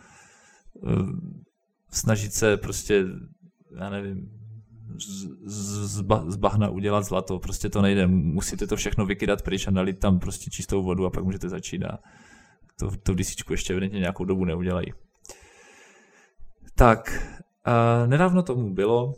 snažit se prostě, já nevím, z bahna udělat zlato. Prostě to nejde. Musíte to všechno vykydat pryč a nalit tam prostě čistou vodu a pak můžete začít a to v DCčku ještě evidentně nějakou dobu neudělají. Tak, nedávno tomu bylo...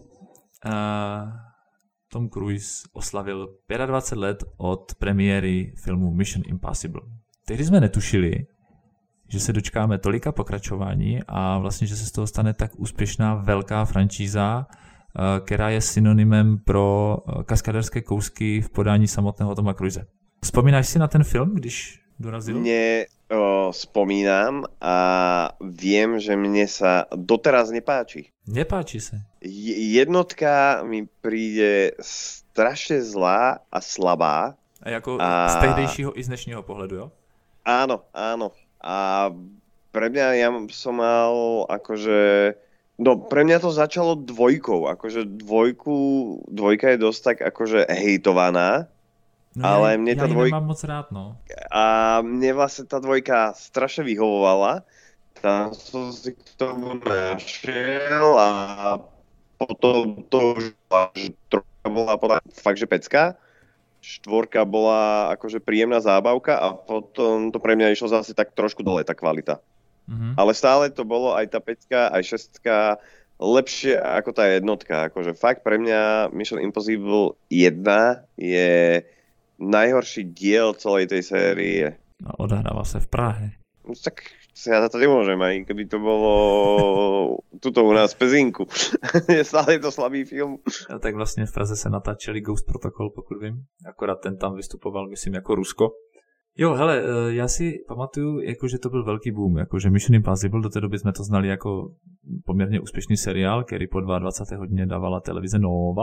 Tom Cruise oslavil 25 let od premiéry filmu Mission Impossible. Tehdy jsme netušili, že se dočkáme tolika pokračování a vlastně, že se z toho stane tak úspěšná velká franšíza, která je synonymem pro kaskaderské kousky v podání samotného Toma Cruise. Vzpomínáš si na ten film, když dorazil? Spomínam a viem, že mne sa doteraz nepáči. Nepáči sa? Jednotka mi príde strašne zlá a slabá. A jako z tehdejšího i z dnešního pohledu, jo? Áno. A pre mňa ja som mal akože... No, pre mňa to začalo dvojkou. Akože dvojka je dosť tak akože hejtovaná. No, ale mne tá dvojka... nemám moc rád, no. A mne vlastne tá dvojka strašne vyhovovala. Tam som si k tomu našiel a potom to už trojka bola fakt, že pecka. Štvorka bola akože príjemná zábavka a potom to pre mňa išlo zase tak trošku dole, tá kvalita. Mm-hmm. Ale stále to bolo aj tá pecka, aj šestka lepšie ako tá jednotka. Akože fakt pre mňa Mission Impossible 1 je najhorší diel celej tej série. A odhrává sa v Prahe. No, tak ja za to nemôžem, aj keby to bolo tuto u nás v Pezinku. Stále je to slabý film. A tak vlastně v Praze se natáčeli Ghost Protocol, pokud vím. Akorát ten tam vystupoval, myslím, jako Rusko. Jo, hele, já si pamatuju, jako, že to byl velký boom, jako, že Mission Impossible, do té doby jsme to znali jako poměrně úspěšný seriál, který po 22. hodině dávala televize Nova.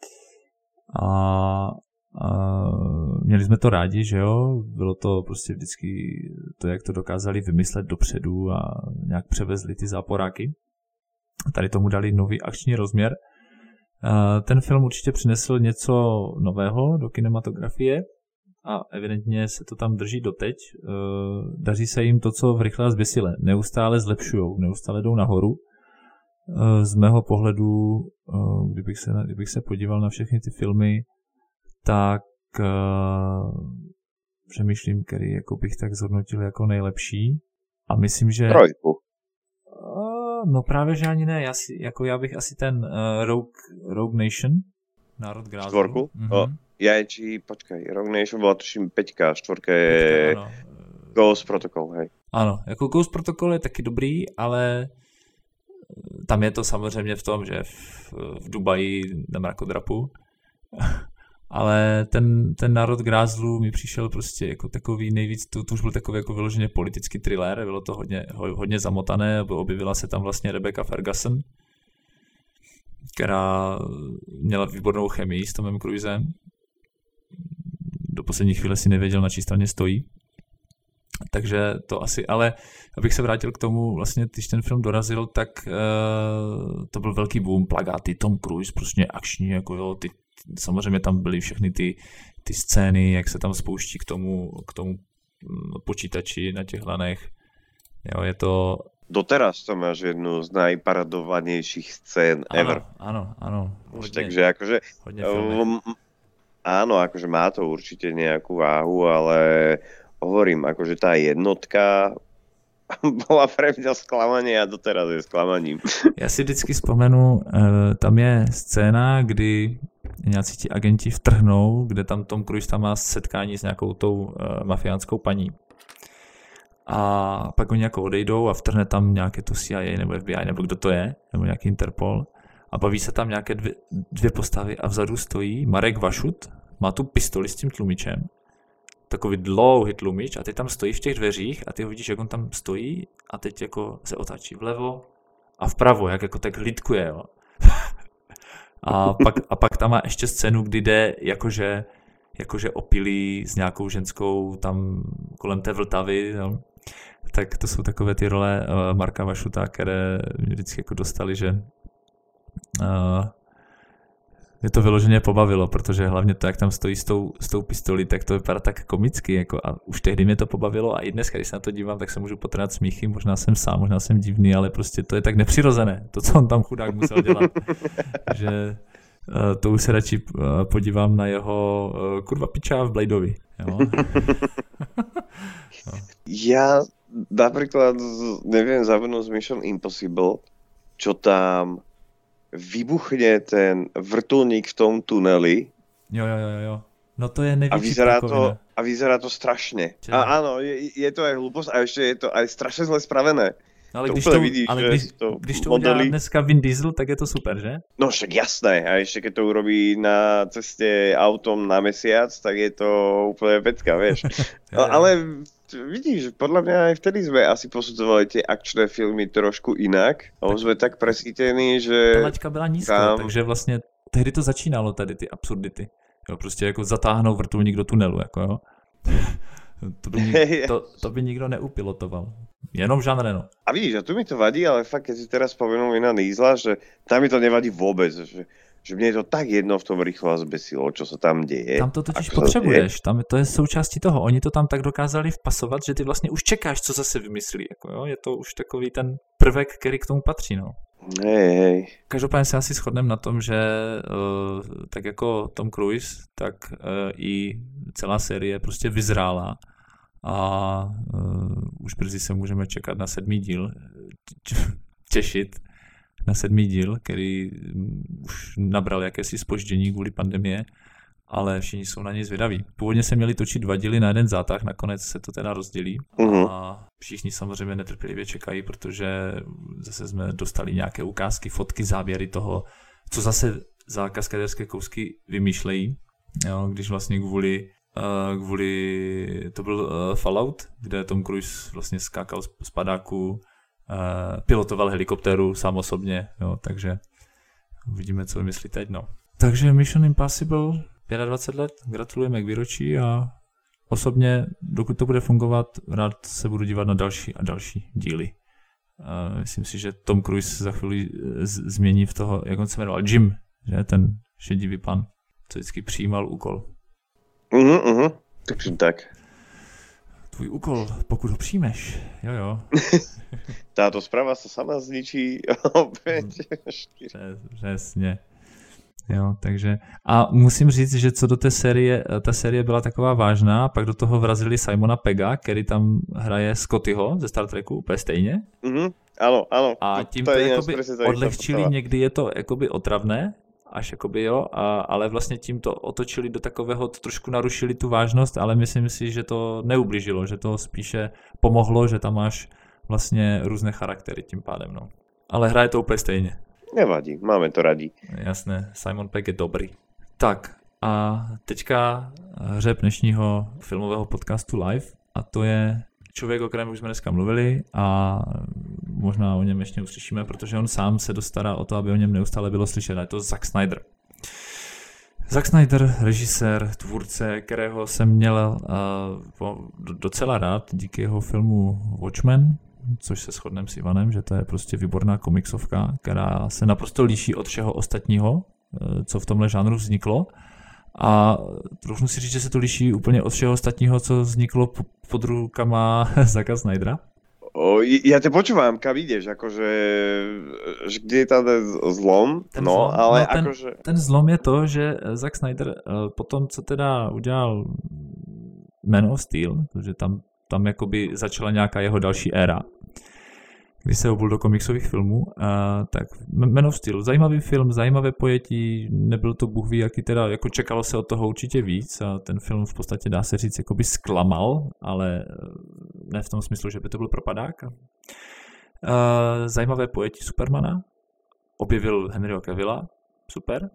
A měli jsme to rádi, že jo, bylo to prostě vždycky to, jak to dokázali vymyslet dopředu a nějak převezli ty záporáky. Tady tomu dali nový akční rozměr. Ten film určitě přinesl něco nového do kinematografie a evidentně se to tam drží doteď. Daří se jim to, co v Rychle a zběsile. Neustále zlepšujou, neustále jdou nahoru. Z mého pohledu, kdybych se podíval na všechny ty filmy, tak přemýšlím, který jako bych tak zhodnotil jako nejlepší. A myslím, že... Trojku. No právě, že ani ne. Já bych asi ten Rogue Nation, Národ grázlu. Štvorku? Mm-hmm. Počkaj, Rogue Nation bola tuším 5, štvorka je Ghost Protocol, hej. Ano, jako Ghost Protocol je taky dobrý, ale tam je to samozřejmě v tom, že v Dubaji na mrakodrapu. Ale ten Národ grázlu mi přišel prostě jako takový nejvíc, to už byl takový jako vyloženě politický thriller, bylo to hodně zamotané, objevila se tam vlastně Rebecca Ferguson, která měla výbornou chemii s Tomem Cruisem. Do poslední chvíle si nevěděl, na čí straně stojí. Takže to asi, ale abych se vrátil k tomu, vlastně když ten film dorazil, tak to byl velký boom, plakáty, Tom Cruise, prostě akční, jako jo, samozřejmě tam byly všechny ty scény, jak se tam spouští k tomu počítači na těch lanech. Jo, je to... Doteraz to máš jednu z najparadovanejších scén ever. Áno. Takže akože... Áno, akože má to určite nejakú váhu, ale hovorím, akože tá jednotka bola pre mňa sklamanie a doteraz je sklamaním. Já si vždycky vzpomenu, tam je scéna, kdy nějací ti agenti vtrhnou, kde tam Tom Cruise tam má setkání s nějakou tou mafiánskou paní. A pak oni jako odejdou a vtrhne tam nějaké to CIA nebo FBI, nebo kdo to je, nebo nějaký Interpol. A baví se tam nějaké dvě postavy a vzadu stojí Marek Vašut, má tu pistoli s tím tlumičem, takový dlouhý tlumič a teď tam stojí v těch dveřích a ty ho vidíš, jak on tam stojí a teď jako se otáčí vlevo a vpravo, jak jako tak hlídkuje, jo. A pak tam má ještě scénu, kdy jde jakože opilý s nějakou ženskou tam kolem té Vltavy, jo. Tak to jsou takové ty role Marka Vašuta, které mě vždycky jako dostali, že mě to vyloženě pobavilo, protože hlavně to, jak tam stojí s tou pistolí, tak to vypadá tak komicky, jako a už tehdy mě to pobavilo a i dnes, když se na to dívám, tak se můžu potrhat smíchy, možná jsem sám, možná jsem divný, ale prostě to je tak nepřirozené, to, co on tam chudák musel dělat, že to už se radši podívám na jeho kurva piča v Bladeovi. Jo? No. Ja napríklad neviem zabudnúť z Mission Impossible, čo tam vybuchne ten vrtuľník v tom tuneli. Jo. No to je největší píkovina. A vyzerá to strašne. A áno, je to aj hlúposť a ešte je to aj strašne zle spravené. No, ale když to udělá dneska Vin Diesel, tak je to super, že? No však jasné. A ešte keď to urobí na ceste autom na mesiac, tak je to úplne pecka, vieš. Ale vidíš, podľa mňa aj vtedy sme asi posudzovali tie akčné filmy trošku inak. A sme tak presítení, že... Ta laťka byla nízko, takže vlastně tehdy to začínalo tady ty absurdity. Jo, prostě jako zatáhnou vrtulník do tunelu, jako jo. To by nikdo neupilotoval. Jenom Jean Reno. A vidíš, a tu mi to vadí, ale fakt, keď si teraz spomenul na Diesla, že tam mi to nevadí vôbec, že mne je to tak jedno v tom rýchlo a zbesilo, čo sa tam deje. Tam to totiž potřebuješ, tam to je součástí toho. Oni to tam tak dokázali vpasovat, že ty vlastně už čekáš, co zase vymyslí. Jako, jo? Je to už takový ten prvek, který k tomu patří. No. Hej. Každopádně se asi shodneme na tom, že tak jako Tom Cruise, tak i celá série prostě vyzrála a už brzy se můžeme čekat na 7. díl, těšit na 7. díl, který už nabral jakési zpoždění kvůli pandemie, ale všichni jsou na něj zvědaví. Původně se měli točit 2 díly na jeden zátah, nakonec se to teda rozdělí a všichni samozřejmě netrpělivě čekají, protože zase jsme dostali nějaké ukázky, fotky, záběry toho, co zase za kaskaderské kousky vymýšlejí, jo, když vlastně kvůli to byl Fallout, kde Tom Cruise vlastně skákal z padáku, pilotoval helikoptéru sám osobně, jo, takže uvidíme, co vymyslí teď, no. Takže Mission Impossible 25 let, gratulujeme k výročí a osobně, dokud to bude fungovat, rád se budu dívat na další a další díly. Myslím si, že Tom Cruise za chvíli změní v toho, jak on se jmenoval, Jim, že ten šedivý pan, co vždycky přijímal úkol. Takže tak. Tvůj úkol, pokud ho přijmeš, jo. Táto zpráva se sama zničí opět. Přesně. Jo, takže a musím říct, že co do té série, ta série byla taková vážná, pak do toho vrazili Simona Pegga, který tam hraje Scottyho ze Star Treku úplně stejně. Ano. A tím to jakoby odlehčili, někdy je to jakoby otravné, až jakoby jo, ale vlastně tím to otočili do takového, trošku narušili tu vážnost, ale myslím si, že to neublížilo, že to spíše pomohlo, že tam máš vlastně různé charaktery tím pádem, no. Ale hraje to úplně stejně. Nevadí, máme to radí. Jasné, Simon Pegg je dobrý. Tak a teďka hřeb dnešního filmového podcastu Live a to je člověk, o kterém už jsme dneska mluvili a možná o něm ještě uslyšíme, protože on sám se dostará o to, aby o něm neustále bylo slyšet. A je to Zack Snyder. Zack Snyder, režisér, tvůrce, kterého jsem měl docela rád díky jeho filmu Watchmen, což se shodneme s Ivanem, že to je prostě výborná komiksovka, která se naprosto liší od všeho ostatního, co v tomhle žánru vzniklo. A trochu si říct, že se to liší úplně od všeho ostatního, co vzniklo pod rukama Zacka Snydera. Ja te počúvam, kam ideš, akože, kde je ten zlom, ale akože... Ten zlom je to, že Zack Snyder potom, co teda udělal Man of Steel, protože tam jakoby začala nějaká jeho další éra, kdy se obul do komiksových filmů, tak Man of Steel, zajímavý film, zajímavé pojetí, nebyl to bůh ví, jaký teda, jako čekalo se od toho určitě víc a ten film v podstatě dá se říct, jakoby zklamal, ale ne v tom smyslu, že by to byl propadák. Zajímavé pojetí Supermana, objevil Henryho Cavilla, super.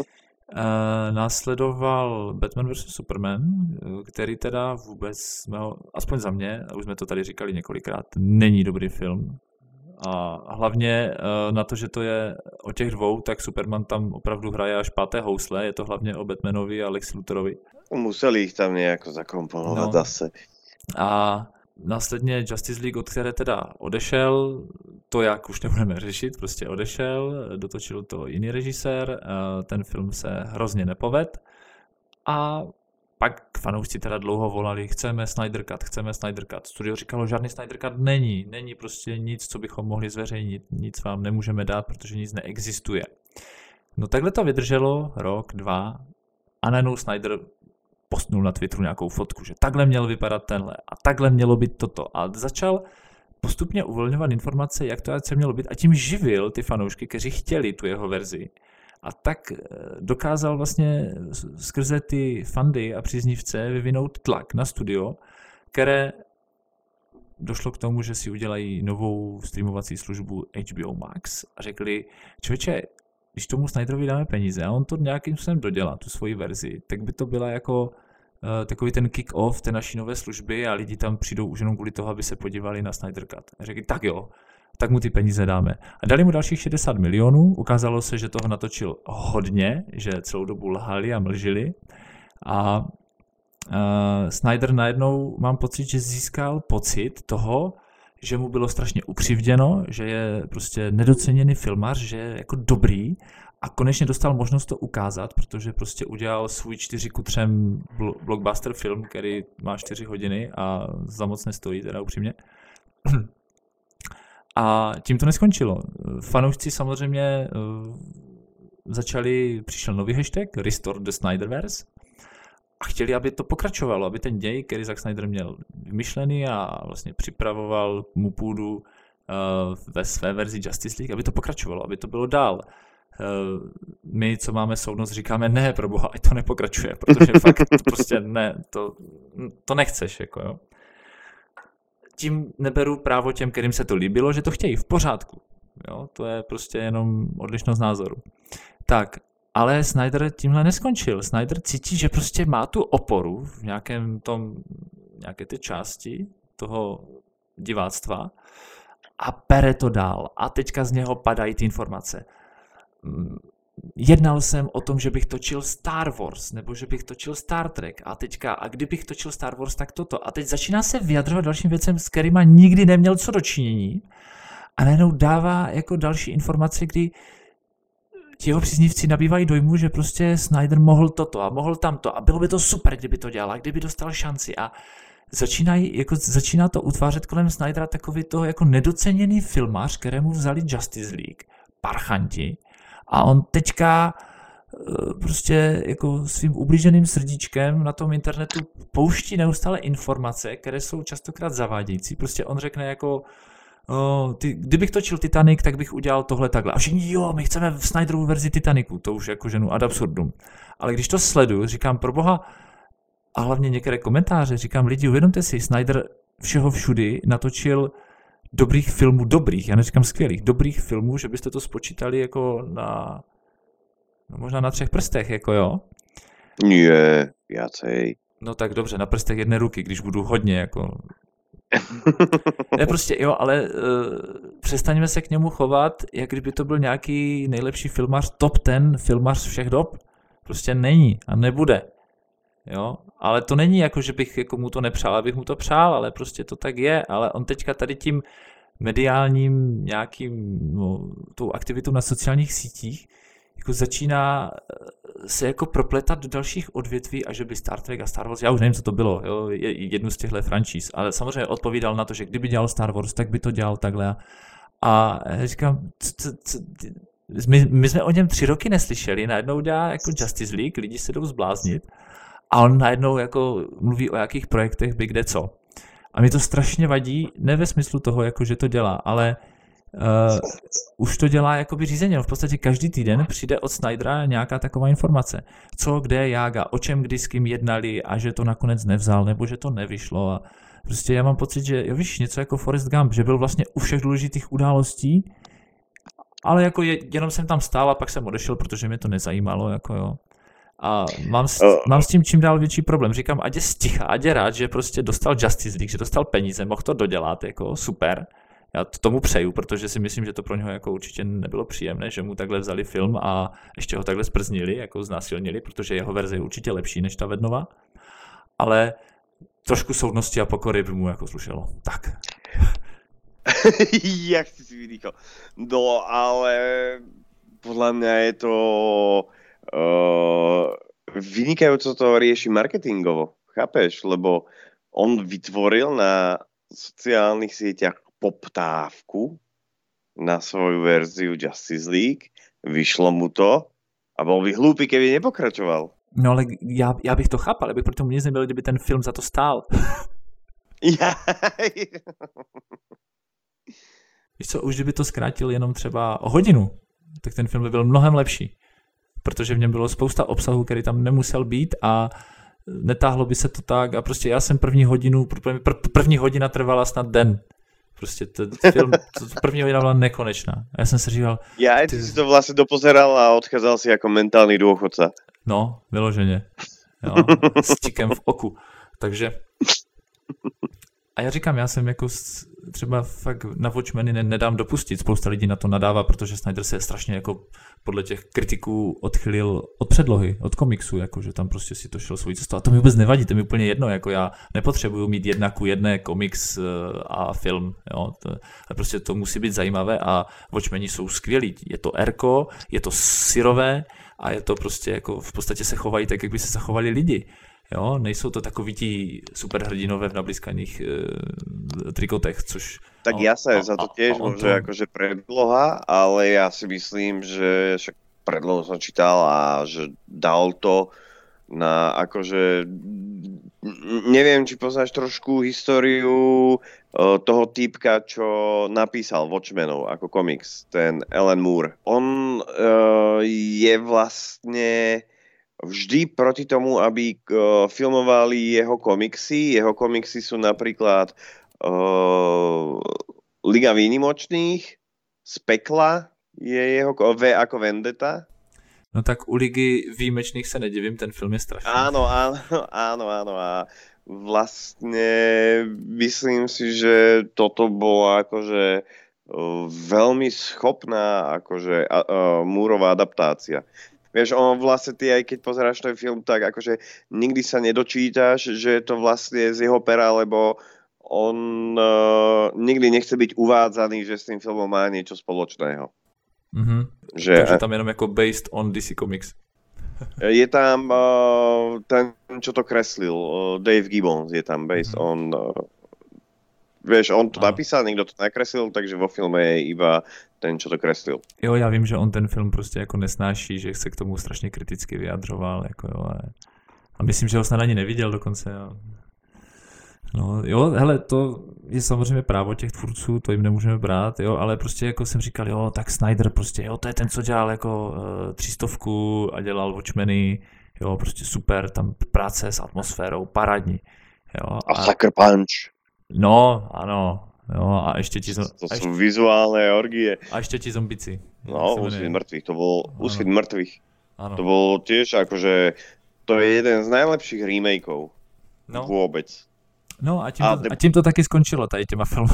Následoval Batman vs. Superman, který teda vůbec, aspoň za mě, a už jsme to tady říkali několikrát, není dobrý film. A hlavně na to, že to je o těch dvou, tak Superman tam opravdu hraje až páté housle, je to hlavně o Batmanovi a Lex Luthorovi. Museli ich tam nejako zakomponovat zase. A následně Justice League, od které teda odešel, to jak už nebudeme řešit, prostě odešel, dotočil to jiný režisér, ten film se hrozně nepovedl a pak fanoušci teda dlouho volali, chceme Snyder Cut. Studio říkalo, žádný Snyder Cut není prostě nic, co bychom mohli zveřejnit, nic vám nemůžeme dát, protože nic neexistuje. No takhle to vydrželo rok, 2 a najednou Snyder postnul na Twitteru nějakou fotku, že takhle měl vypadat tenhle a takhle mělo být toto. A začal postupně uvolňovat informace, jak to mělo být a tím živil ty fanoušky, kteří chtěli tu jeho verzi. A tak dokázal vlastně skrze ty fandy a příznivce vyvinout tlak na studio, které došlo k tomu, že si udělají novou streamovací službu HBO Max a řekli, člověče, když tomu Snyderovi dáme peníze a on to nějakým způsobem dodělá, tu svoji verzi, tak by to byla jako takový ten kick-off té naší nové služby a lidi tam přijdou už jenom kvůli toho, aby se podívali na Snyder Cut. A řekli, tak jo, tak mu ty peníze dáme. A dali mu dalších 60 milionů, ukázalo se, že toho natočil hodně, že celou dobu lhali a mlžili a Snyder najednou, mám pocit, že získal pocit toho, že mu bylo strašně ukřivděno, že je prostě nedoceněný filmař, že je jako dobrý a konečně dostal možnost to ukázat, protože prostě udělal svůj 4:3 blockbuster film, který má 4 hodiny a za moc nestojí, teda upřímně. A tím to neskončilo. Fanoušci samozřejmě přišel nový hashtag Restore the Snyderverse a chtěli, aby to pokračovalo, aby ten děj, který Zack Snyder měl vymyšlený a vlastně připravoval mu půdu ve své verzi Justice League, aby to pokračovalo, aby to bylo dál. My, co máme soudnost, říkáme ne, proboha, ať to nepokračuje, protože fakt to prostě ne, to nechceš, jako jo. Tím neberu právo těm, kterým se to líbilo, že to chtějí, v pořádku. Jo, to je prostě jenom odlišnost názoru. Tak, ale Snyder tímhle neskončil. Snyder cítí, že prostě má tu oporu v nějaké té části toho diváctva a pere to dál. A teďka z něho padají ty informace. Jednal jsem o tom, že bych točil Star Wars, nebo že bych točil Star Trek a kdybych točil Star Wars, tak toto. A teď začíná se vyjadřovat dalším věcem, s kterýma nikdy neměl co dočinění a najednou dává jako další informace, kdy ti jeho příznivci nabývají dojmu, že prostě Snyder mohl toto a mohl tamto a bylo by to super, kdyby to dělal, kdyby dostal šanci a začíná to utvářet kolem Snydera takový to jako nedoceněný filmař, kterému vzali Justice League, parchanti. A on teďka prostě jako svým ublíženým srdíčkem na tom internetu pouští neustále informace, které jsou častokrát zavádějící. Prostě on řekne jako, kdybych točil Titanic, tak bych udělal tohle takhle. A všichni, jo, my chceme v Snyderovu verzi Titanicu, to už jako ženu ad absurdum. Ale když to sleduju, říkám, proboha, a hlavně některé komentáře, říkám, lidi, uvědomte si, Snyder všeho všudy natočil dobrých filmů, já neříkám skvělých, dobrých filmů, že byste to spočítali jako možná na 3 prstech, jako jo? Nie, viacej. No tak dobře, na prstech jedné ruky, když budu hodně jako Ne, prostě jo, ale přestaňme se k němu chovat, jak kdyby to byl nějaký nejlepší filmař, top 10 filmař všech dob. Prostě není a nebude. Jo, ale to není jako, že bych jako mu to nepřál, abych mu to přál, ale prostě to tak je, ale on teďka tady tím mediálním nějakým, tou aktivitou na sociálních sítích jako začíná se jako propletat do dalších odvětví a že by Star Trek a Star Wars, já už nevím, co to bylo, jo, jednu z těchto franšíz, ale samozřejmě odpovídal na to, že kdyby dělal Star Wars, tak by to dělal takhle. A říkám, my jsme o něm 3 roky neslyšeli, najednou dělá jako Justice League, lidi se jdou zbláznit a on najednou jako mluví o jakých projektech by kde co. A mi to strašně vadí, ne ve smyslu toho, jako že to dělá, ale už to dělá jakoby řízeně. V podstatě každý týden přijde od Snydera nějaká taková informace. Co, kde, jak a o čem, kdy s kým jednali a že to nakonec nevzal, nebo že to nevyšlo. A prostě já mám pocit, že jo, víš, něco jako Forrest Gump, že byl vlastně u všech důležitých událostí, ale jako jenom jsem tam stál a pak jsem odešel, protože mě to nezajímalo, jako jo. A mám s tím čím dál větší problém. Říkám, ať je sticha, ať je rád, že prostě dostal Justice League, že dostal peníze, mohl to dodělat, jako super. Já to tomu přeju, protože si myslím, že to pro něho jako určitě nebylo příjemné, že mu takhle vzali film a ještě ho takhle sprznili, jako znásilnili, protože jeho verze je určitě lepší než ta Vednova. Ale trošku soudnosti a pokory by mu jako slušelo. Tak. Jak si vydýchal. No, ale podľa mňa je to vynikajúco to rieši marketingovo. Chápeš? Lebo on vytvoril na sociálnych sieťach poptávku na svoju verziu Justice League, vyšlo mu to a bol by hlúpy, keby nepokračoval. No ale já bych to chápal, já bych pro tomu nic nebyl, kdyby ten film za to stál. Víš co, už kdyby to zkrátil jenom třeba o hodinu, tak ten film by byl mnohem lepší. Protože v něm bylo spousta obsahu, který tam nemusel být a netáhlo by se to tak a prostě já jsem první hodina trvala snad den. Prostě ten film, první hodina byla nekonečná. A já jsem si říkal... Ty si to vlastně dopozeral a odcházel si jako mentální dôchodca. No, vyloženě. Jo, s tikem v oku. Takže... A já říkám, já jsem jako třeba fakt na Watchmeny nedám dopustit. Spousta lidí na to nadává, protože Snyder se strašně jako podle těch kritiků odchylil od předlohy, od komiksu, jako že tam prostě si to šel svou cestou. A to mi vůbec nevadí, to mi úplně jedno, jako já nepotřebuju mít 1:1 komiks a film, jo. Ale prostě to musí být zajímavé a Watchmeni jsou skvělí. Je to erko, je to syrové a je to prostě jako v podstatě se chovají tak, jak by se zachovali lidi. Jo, nejsou to takoví ti superhrdinové v nablískaných trikotech, což... Tak jasné, za to tiež môže akože predloha, ale ja si myslím, že však predlohu som čítal a že dal to na akože... Neviem, či poznáš trošku históriu toho týpka, čo napísal Watchmenov ako komiks, ten Alan Moore. On je vlastne... vždy proti tomu, aby filmovali jeho komiksy. Jeho komiksy sú napríklad Liga výnimočných, z pekla je jeho V ako Vendetta. No tak u Ligy výjimečných se nedivím, ten film je strašný. Áno. A vlastne myslím si, že toto bola akože veľmi schopná akože Mooreová adaptácia. Vieš, on vlastne ty, aj keď pozeráš ten film, tak akože nikdy sa nedočítaš, že je to vlastne z jeho pera, lebo on nikdy nechce byť uvádzaný, že s tým filmom má niečo spoločného. Mm-hmm. Takže tam jenom jako based on DC Comics. Je tam ten, čo to kreslil, Dave Gibbons, je tam based on... Vieš, on to napísal, někdo to nakreslil, takže vo filme je iba ten, čo to kreslil. Jo, já vím, že on ten film prostě jako nesnáší, že se k tomu strašně kriticky vyjadřoval, jako jo, a myslím, že ho snad ani neviděl dokonce, jo. No, jo, hele, to je samozřejmě právo těch tvůrců, to jim nemůžeme brát, jo, ale prostě jako jsem říkal, jo, tak Snyder prostě, jo, to je ten, co dělal jako 300 a dělal Watchmeny, jo, prostě super, tam práce s atmosférou, parádní, jo. A Sucker Punch. No, ano, jo, a ještě ti... To sú vizuálne orgie. A ještě ti zombici. No, Úsvit mŕtvych, to bol Úsvit mŕtvych. Ano. To bol tiež akože, to je jeden z najlepších remakeov vôbec. No a tím to taky skončilo tady těma filmy.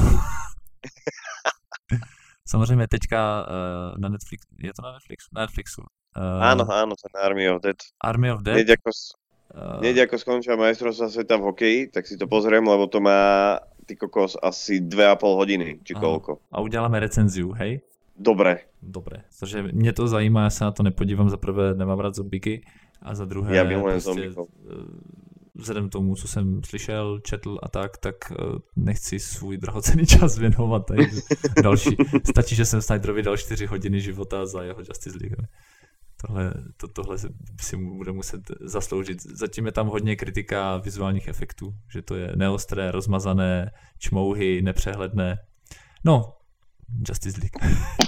Samozřejmě teďka na Netflix, je to na Netflixu? Na Netflixu. Áno, ten Army of Dead. Army of Dead. Hneď ako skončia majstrovstvá sveta v hokeji, tak si to pozriem, lebo to má ty kokos asi 2,5 hodiny, či koľko. A uděláme recenziu, hej? Dobre. Takže mě to zajímá, já se na to nepodívám, za prvé nemám rád zombíky a za druhé já milujem zombíkov. Vzhledem k tomu, co jsem slyšel, četl a tak nechci svůj drahocenný čas věnovat tady další. Stačí, že jsem Snyderovi dal 4 hodiny života za jeho Justice League. Tohle si bude muset zasloužit. Zatím je tam hodně kritika vizuálních efektů, že to je neostré, rozmazané, čmouhy, nepřehledné. No, Justice League.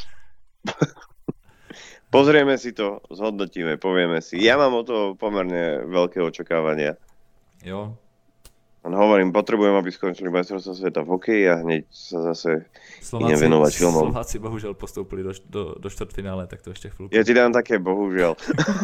Pozrieme si to, zhodnotíme, povieme si. Ja mám o to pomerne veľké očakávania. Jo. Hovorím, potrebujem, aby skončili majstrovstvá sveta v hokeji a hneď sa zase idem venovať filmom. Slováci bohužel postoupili do štvrtfinále, tak to ešte chvíľku. Ja ti dám také bohužel.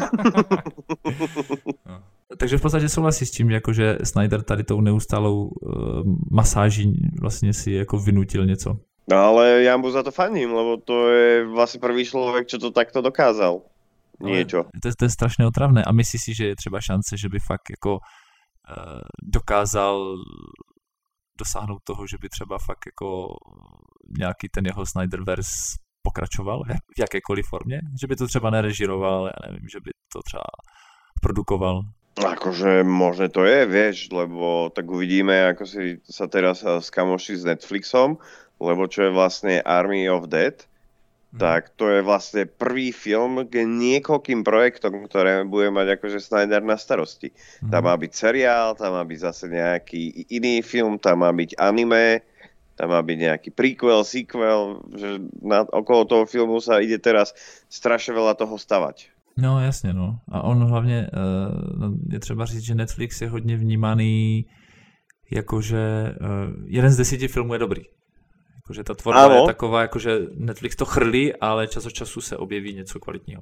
No. Takže v podstate souhlasí s tím, jako že Snyder tady tou neustálou masáží vlastně si jako vynutil něco. No ale ja mu za to faním, lebo to je vlastne prvý človek, čo to takto dokázal. Niečo. To je strašně otravné a myslíš si, že je třeba šance, že by fakt jako dokázal dosáhnout toho, že by třeba fakt jako nějaký ten jeho Snyderverse pokračoval v jakékoliv formě? Že by to třeba nerežiroval, já nevím, že by to třeba produkoval. Akože možné to je, vieš, lebo tak uvidíme, ako si sa teraz skamoší s Netflixom, lebo čo je vlastne Army of Dead, tak to je vlastne prvý film k niekoľkým projektom, ktoré bude mať akože Snyder na starosti. Tam má byť seriál, tam má byť zase nejaký iný film, tam má byť anime, tam má byť nejaký prequel, sequel, že okolo toho filmu sa ide teraz strašne veľa toho stavať. No jasně, no. A on hlavně, je třeba říct, že Netflix je hodně vnímaný jakože jeden z 10 filmů je dobrý. Jakože ta tvorba je taková, jakože Netflix to chrlí, ale čas od času se objeví něco kvalitního.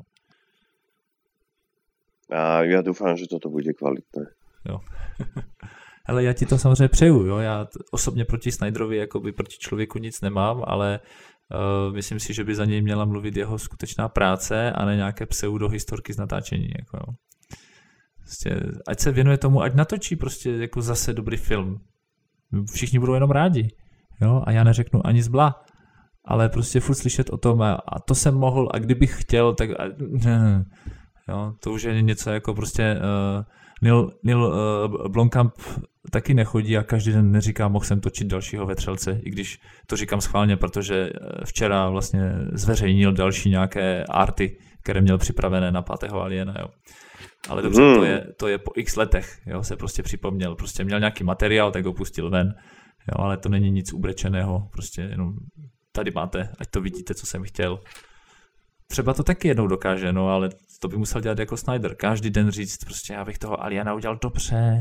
A já doufám, že toto bude kvalitné. Jo. Ale já ti to samozřejmě přeju, jo. Já osobně proti Snyderovi, jakoby proti člověku nic nemám, ale myslím si, že by za něj měla mluvit jeho skutečná práce a ne nějaké pseudohistorky z natáčení. Jako, jo. Prostě, ať se věnuje tomu, ať natočí prostě jako zase dobrý film. Všichni budou jenom rádi. Jo? A já neřeknu ani zbla. Ale prostě furt slyšet o tom a to jsem mohl a kdybych chtěl, tak jo, to už je něco jako prostě Neil Blomkamp taky nechodí a každý den neříká, mohl jsem točit dalšího Vetřelce, i když to říkám schválně, protože včera vlastně zveřejnil další nějaké arty, které měl připravené na 5. Aliena, jo. Ale dobře, to je po x letech, jo, se prostě připomněl, prostě měl nějaký materiál, tak ho pustil ven, jo, ale to není nic ubrečeného, prostě jenom tady máte, ať to vidíte, co jsem chtěl. Třeba to taky jednou dokáže, no, ale to by musel dělat jako Snyder. Každý den říct, prostě já bych toho Aliena udělal dobře.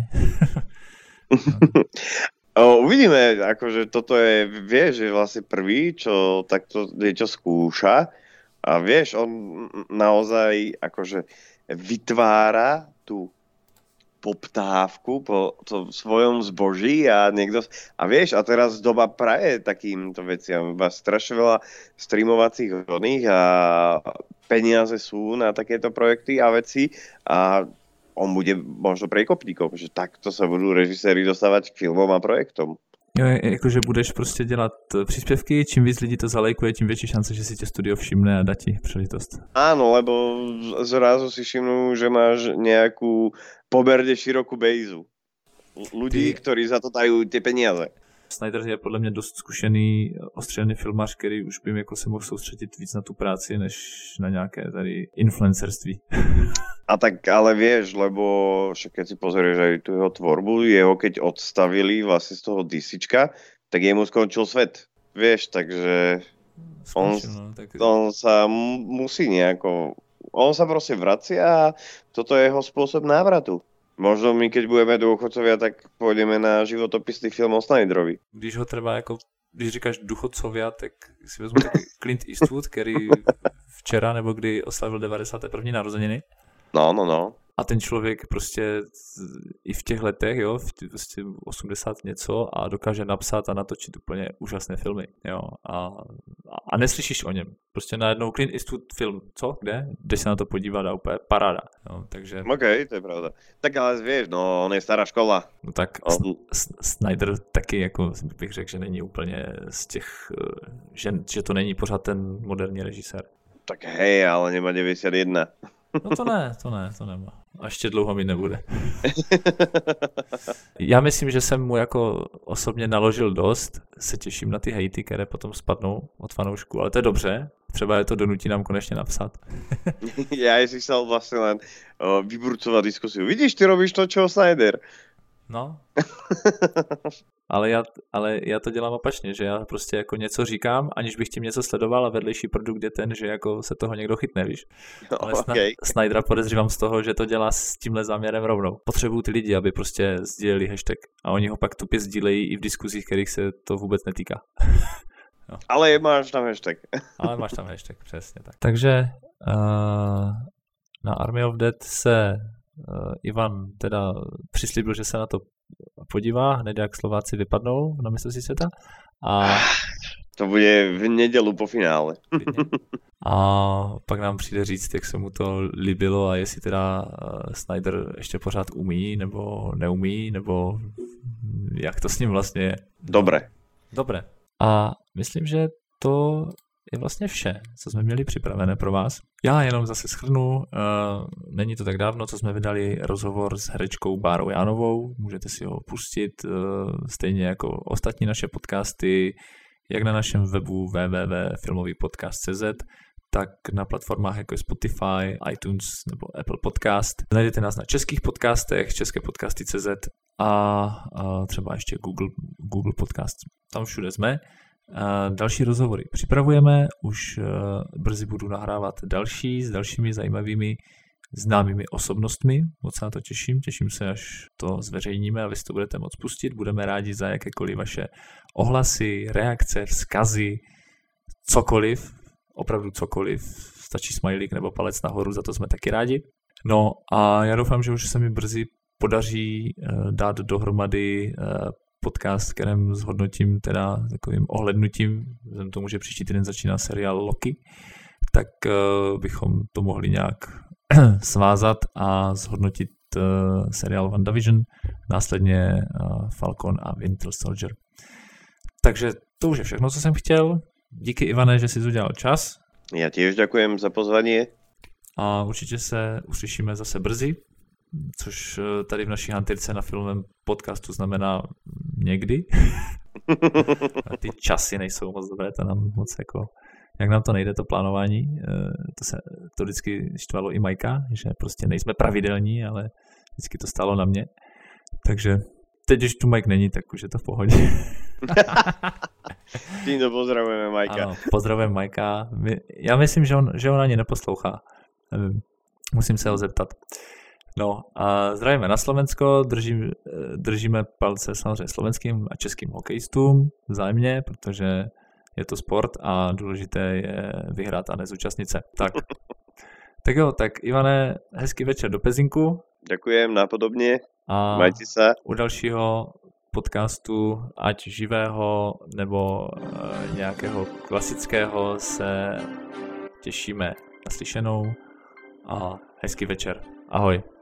Uvidíme, akože toto je, vieš, že vlastne prvý, čo takto niečo skúša a vieš, on naozaj akože vytvára tú poptávku po svojom zboží a niekto... A vieš, a teraz doba praje takýmto veciam. Strašne veľa streamovacích hodných a peniaze sú na takéto projekty a veci a on bude možno prekopníkom, že takto sa budú režiséri dostávať k filmom a projektom. Jo, jakože budeš prostě dělat příspěvky, čím víc lidí to zalajkuje, tím větší šance, že si tě studio všimne a dá ti příležitost. Áno, lebo zrazu si všimnú, že máš nejakú poberne širokú bejzu. Ľudí, ktorí za to dajú tie peniaze. Snyder je podle mě dost zkušený, ostřelený filmař, který už by jako se mohl soustředit víc na tu práci, než na nějaké tady influencerství. A tak ale vieš, lebo však keď si pozrieš aj tú jeho tvorbu, jeho keď odstavili vlastne z toho DCčka, tak jemu skončil svet. Vieš, takže on sa musí nejako... On sa proste vracia a toto je jeho spôsob návratu. Možno my, keď budeme dôchodcovia, tak pôjdeme na životopisný film o Snyderovi. Když ho treba jako, když říkáš důchodcovia, tak si vezmu tak Clint Eastwood, který včera nebo kdy oslavil 91. narozeniny. No. A ten člověk prostě i v těch letech, jo, prostě 80 něco a dokáže napsat a natočit úplně úžasné filmy, jo. A neslyšíš o něm. Prostě najednou Clint Eastwood film, co, kde? Jdeš se na to podívat a úplně paráda, jo, takže... OK, to je pravda. Tak ale vieš, no, on je stará škola. No tak Snyder taky, jako bych řekl, že není úplně z těch, že to není pořád ten moderní režisér. Tak hej, ale nemá 91. No to nemá. A ještě dlouho mi nebude. Já myslím, že jsem mu jako osobně naložil dost. Se těším na ty hejty, které potom spadnou od fanoušků, ale to je dobře. Třeba je to donutí nám konečně napsat. Ja si chcel vlastne len vyburcovať diskusiu. Vidíš, ty robíš to, čo Snyder. No. Ale já to dělám opačně, že já prostě jako něco říkám, aniž bych tím něco sledoval a vedlejší produkt je ten, že jako se toho někdo chytne, víš. Ale Snydera podezřívám z toho, že to dělá s tímhle záměrem rovnou. Potřebují ty lidi, aby prostě sdíleli hashtag a oni ho pak tupě sdílejí i v diskuzích, kterých se to vůbec netýká. No. Ale máš tam hashtag. Ale máš tam hashtag, přesně tak. Takže na Army of Dead se Ivan teda přislíbil, že se na to podívá, hned jak Slováci vypadnou na mistrovství světa. A to bude v nedělu po finále. A pak nám přijde říct, jak se mu to líbilo a jestli teda Snyder ještě pořád umí, nebo neumí, nebo jak to s ním vlastně je. Dobré. A myslím, že to je vlastně vše, co jsme měli připravené pro vás. Já jenom zase shrnu, není to tak dávno, co jsme vydali rozhovor s herečkou Bárou Jánovou, můžete si ho pustit, stejně jako ostatní naše podcasty, jak na našem webu www.filmovýpodcast.cz, tak na platformách jako je Spotify, iTunes nebo Apple Podcast. Najdete nás na českých podcastech, česképodcasty.cz a třeba ještě Google Podcast. Tam všude jsme. Další rozhovory připravujeme, už brzy budu nahrávat další s dalšími zajímavými známými osobnostmi, moc se na to těším se, až to zveřejníme a vy si to budete moct pustit, budeme rádi za jakékoliv vaše ohlasy, reakce, vzkazy, cokoliv, opravdu cokoliv, stačí smajlík nebo palec nahoru, za to jsme taky rádi. No a já doufám, že už se mi brzy podaří dát dohromady podcast, kterém zhodnotím teda takovým ohlednutím, vzhledem tomu, že příští týden začíná seriál Loki, tak bychom to mohli nějak svázat a zhodnotit seriál WandaVision, následně Falcon a Winter Soldier. Takže to už je všechno, co jsem chtěl. Díky, Ivane, že jsi udělal čas. Já tiež ďakujem za pozvanie. A určitě se uslyšíme zase brzy, což tady v naší hantýrce na filmovém podcastu znamená někdy. Ty časy nejsou moc dobré, to nám moc jako, jak nám to nejde, to plánování, to vždycky štvalo i Majka, že prostě nejsme pravidelní, ale vždycky to stálo na mě. Takže teď, když tu Mike není, tak už je to v pohodě. Tímto pozdravujeme Majka. Ano, pozdravujeme Majka. Já myslím, že on ani neposlouchá. Musím se ho zeptat. No a zdravíme na Slovensko, držíme palce samozřejmě slovenským a českým hokejistům vzájemně, protože je to sport a důležité je vyhrát a nezúčastnit se. Tak jo, tak Ivane, hezký večer do Pezinku. Ďakujem, napodobne. A majte sa. U dalšího podcastu, ať živého nebo nějakého klasického, se těšíme na slyšenou a hezký večer. Ahoj.